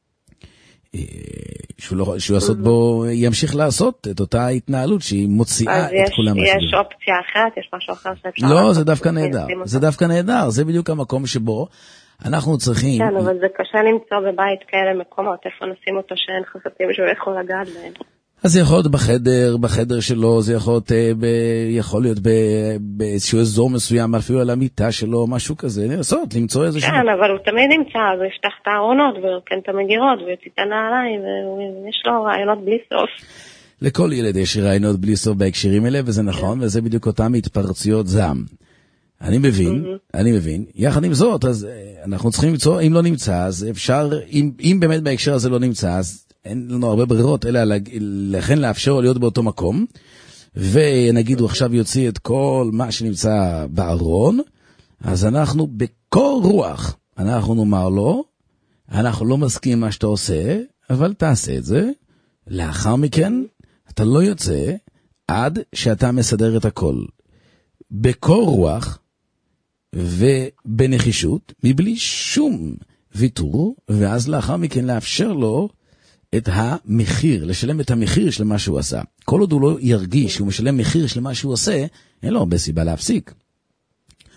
שהוא, לא, שהוא לעשות בו, ימשיך לעשות את אותה התנהלות שהיא מוציאה את יש, כולם. אז יש אופציה אחרת, יש משהו אחר שאפשר... לא, זה דווקא נהדר, זה דווקא נהדר, זה בדיוק המקום שבו אנחנו צריכים... כן, אבל זה קשה למצוא בבית כאלה מקומות, איפה נשים אותו שאין חפצים שהוא יכול לגעת בהם. אז זה יכול להיות בחדר, בחדר שלו, זה יכול להיות, ב, יכול להיות ב, באיזשהו אזור מסוים, אפילו על המיטה שלו, משהו כזה, לנסות, למצוא איזשהו... כן, אבל הוא תמיד נמצא, אז הוא יפתח את הארונות, וירקן את המגירות, ויוציא את הנעליים, ויש לו רעיונות בלי סוף. לכל ילד יש רעיונות בלי סוף בהקשרים האלה, וזה נכון, וזה בדיוק אותם התפרצויות זעם. אני מבין, אני מבין. יחד עם זאת, אז אנחנו צריכים למצוא, אם לא נמצא, אז אפשר, אם, אם באמת בהקשר הזה לא נמצא, אז אין לנו הרבה ברירות, אלא לכן לאפשר לו להיות באותו מקום, ונגיד הוא עכשיו יוציא את כל מה שנמצא בארון, אז אנחנו בקור רוח, אנחנו נאמר לו, אנחנו לא מסכים מה שאתה עושה, אבל תעשה את זה, לאחר מכן אתה לא יוצא עד שאתה מסדר את הכל. בקור רוח ובנחישות, מבלי שום ויתור, ואז לאחר מכן לאפשר לו את המחיר, לשלם את המחיר של מה שהוא עשה. כל עוד הוא לא ירגיש שהוא משלם מחיר של מה שהוא עושה, אין לו הרבה סיבה להפסיק.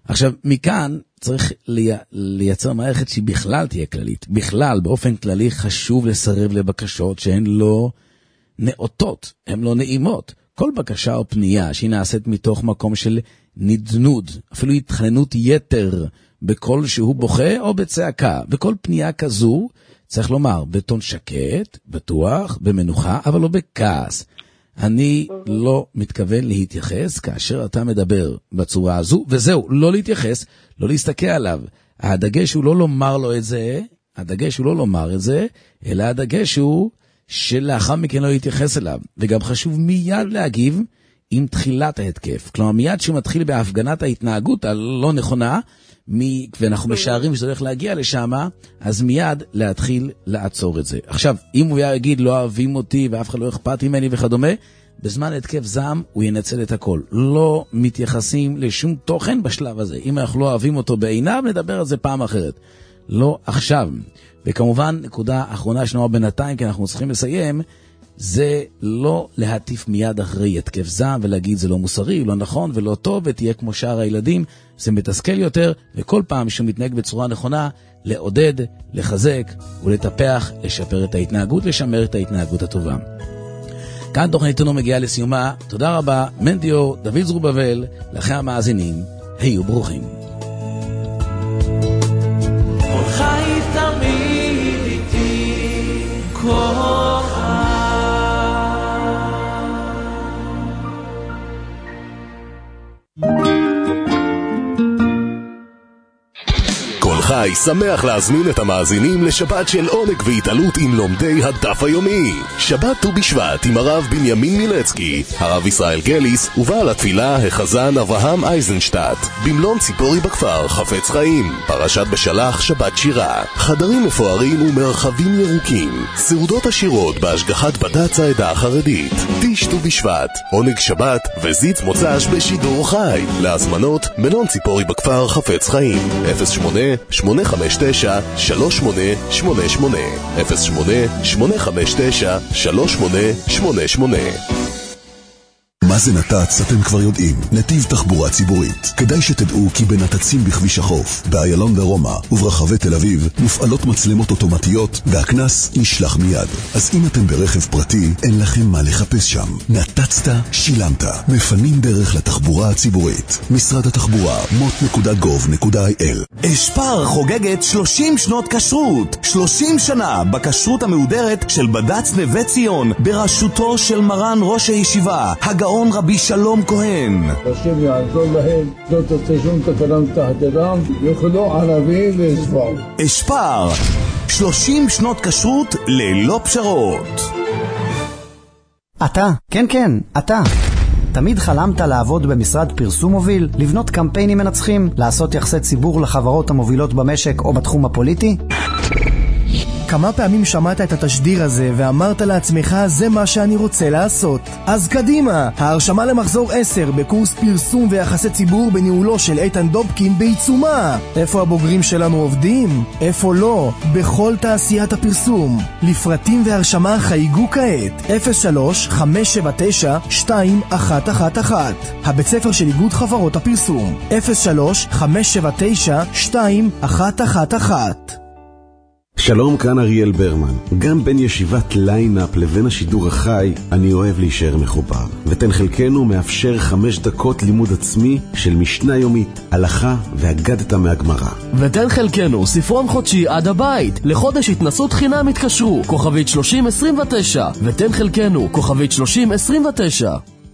עכשיו, מכאן צריך לייצר מערכת שהיא בכלל תהיה כללית. בכלל, באופן כללי, חשוב לסרב לבקשות שהן לא נאותות, הן לא נעימות. כל בקשה או פנייה שהיא נעשית מתוך מקום של נדנוד, אפילו התחננות יתר בקול שהוא בוכה או בצעקה. וכל פנייה כזו, צריך לומר, בטון שקט, בטוח, במנוחה, אבל לא בכעס. אני לא מתכוון להתייחס כאשר אתה מדבר בצורה הזו, וזהו, לא להתייחס, לא להסתכל עליו. הדגש הוא לא לומר לו את זה, הדגש הוא לא לומר את זה, אלא הדגש הוא שלאחר מכן לא להתייחס אליו. וגם חשוב מיד להגיב עם תחילת ההתקף. כלומר, מיד שמתחיל בהפגנת ההתנהגות הלא נכונה, מי, ואנחנו משערים שזה הולך להגיע לשם, אז מיד להתחיל לעצור את זה. עכשיו, אם הוא יגיד לא אוהבים אותי ואף אחד לא אכפת ממני וכדומה, בזמן התקף זעם הוא ינצל את הכל. לא מתייחסים לשום תוכן בשלב הזה. אם אנחנו לא אוהבים אותו בעיניו, נדבר על זה פעם אחרת. לא עכשיו. וכמובן, נקודה אחרונה שנאמר בינתיים, כי אנחנו צריכים לסיים, זה לא להטיף מיד אחרי התקף זעם ולהגיד זה לא מוסרי, לא נכון ולא טוב ותהיה כמו שאר הילדים. זה מתסכל יותר, וכל פעם שהוא מתנהג בצורה נכונה, לעודד, לחזק ולטפח, לשפר את ההתנהגות, לשמר את ההתנהגות הטובה. כאן תוכניתנו מגיעה לסיומה. תודה רבה, מנדי אור, דוד זרובבל, לכם המאזינים, היו ברוכים. כל חי תמיד איתי, כל חי. כל חי שמח להזמין את המאזינים לשבת של עונג והתעלות עם לומדי הדף היומי. שבת ט"ו בשבט עם הרב בנימין מילצקי, הרב ישראל גליס ובעל התפילה החזן אברהם אייזנשטט. במלון ציפורי בכפר חפץ חיים, פרשת בשלח שבת שירה, חדרים מפוארים ומרחבים ירוקים, סעודות עשירות בהשגחת בד"ץ העדה החרדית. טיש ט"ו בשבט, עונג שבת וזיץ מוצ"ש בשידור חי. להזמנות מלון ציפורי בכפר חפץ חיים, אפס שמונה שמונה חמש תשע שלוש שמונה שמונה שמונה, אפס שמונה שמונה חמש תשע שלוש שמונה שמונה שמונה. מה זה נת"צ אתם כבר יודעים, נתיב תחבורה ציבורית. כדאי שתדעו כי בנת"צים בכביש החוף, באיילון דרומה וברחבי תל אביב מופעלות מצלמות אוטומטיות והכנס נשלח מיד. אז אם אתם ברכב פרטי, אין לכם מה לחפש שם. נת"צת, שילמת. מפנים דרך לתחבורה הציבורית. משרד התחבורה, מוט נקודה גוב נקודה איי אל. אשפר חוגגת שלושים שנות כשרות. שלושים שנה בכשרות המהודרת של בד"ץ נווה ציון, בראשותו של מרן ראש הישיבה, הגאון רבי שלום כהן. השם יעזור להם, לא תוצא שום תקלה מתחת ידם, יאכלו ערבי ויספר. אשפר, שלושים שנות כשרות ללא פשרות. אתה, כן כן, אתה. תמיד חלמת לעבוד במשרד פרסום מוביל, לבנות קמפיינים מנצחים, לעשות יחסי ציבור לחברות המובילות במשק או בתחום הפוליטי? כמה פעמים שמעת את התשדיר הזה ואמרת לעצמך זה מה שאני רוצה לעשות? אז קדימה, ההרשמה למחזור עשר בקורס פרסום ויחסי ציבור בניהולו של איתן דובקין בעיצומה. איפה הבוגרים שלנו עובדים? איפה לא? בכל תעשיית הפרסום. לפרטים והרשמה חייגו כעת אפס שלוש חמש שבע תשע שתיים אחת אחת אחת. הבית ספר של איגוד חברות הפרסום אפס שלוש חמש שבע תשע שתיים אחת אחת אחת. שלום, כאן אריאל ברמן. גם בין ישיבת ליינאפ לבין השידור החי, אני אוהב להישאר מחובר. ותן חלקנו מאפשר חמש דקות לימוד עצמי של משנה יומית, הלכה והגדת מהגמרא. ותן חלקנו ספרון חודשי עד הבית. לחודש התנסות חינם התקשרו, כוכבית שלושים עשרים ותשע. ותן חלקנו, כוכבית שלושים עשרים ותשע.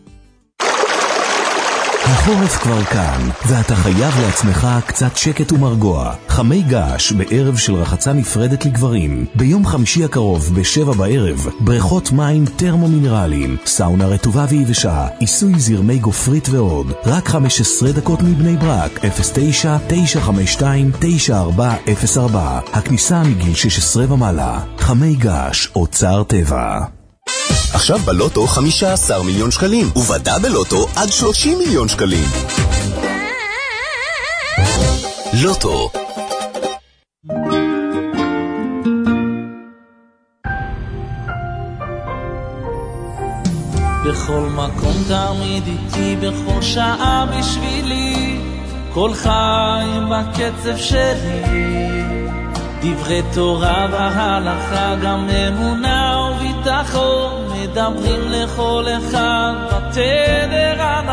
החורף כבר כאן, ואתה חייב לעצמך קצת שקט ומרגוע. חמי געש בערב של רחצה נפרדת לגברים. ביום חמישי הקרוב בשבע בערב, בריכות מים טרמו-מינרליים, סאונה רטובה ויבשה, עיסוי זרמי גופרית ועוד. רק חמש עשרה דקות מבני ברק, אפס תשע תשע חמש שתיים תשע ארבע אפס ארבע. הכניסה מגיל שש עשרה ומעלה. חמי געש, אוצר טבע. עכשיו בלוטו חמישה עשר מיליון שקלים, ובדה בלוטו עד שלושים מיליון שקלים. לוטו. בכל מקום תמיד איתי, בכל שעה בשבילי, כל חי בקצב שלי, דברי תורה והלכה, גם אמונה וביטחון, מדברים לכל אחד בתדר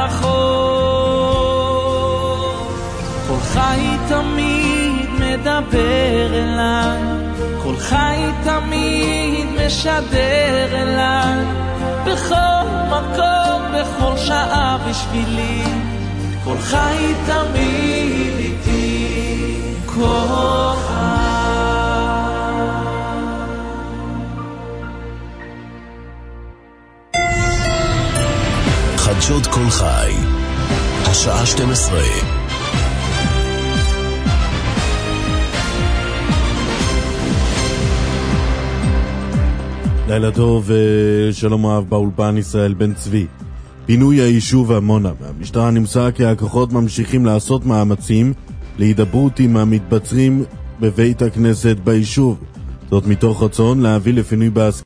הנכון. כל חי תמיד מדבר אליי, כל חי תמיד משדר אליי, בכל מקום, בכל שעה בשבילי, כל חי תמיד איתי, כל חי. חדשות כל חי, השעה שתים עשרה. לילה טוב ושלום אהב באולפן ישראל בן צבי. פינוי היישוב עמונה, והמשטרה נמסר כי הכוחות ממשיכים לעשות מאמצים להידברות עם המתבצרים בבית הכנסת ביישוב. זאת מתוך רצון להביא לפינוי בהסכמה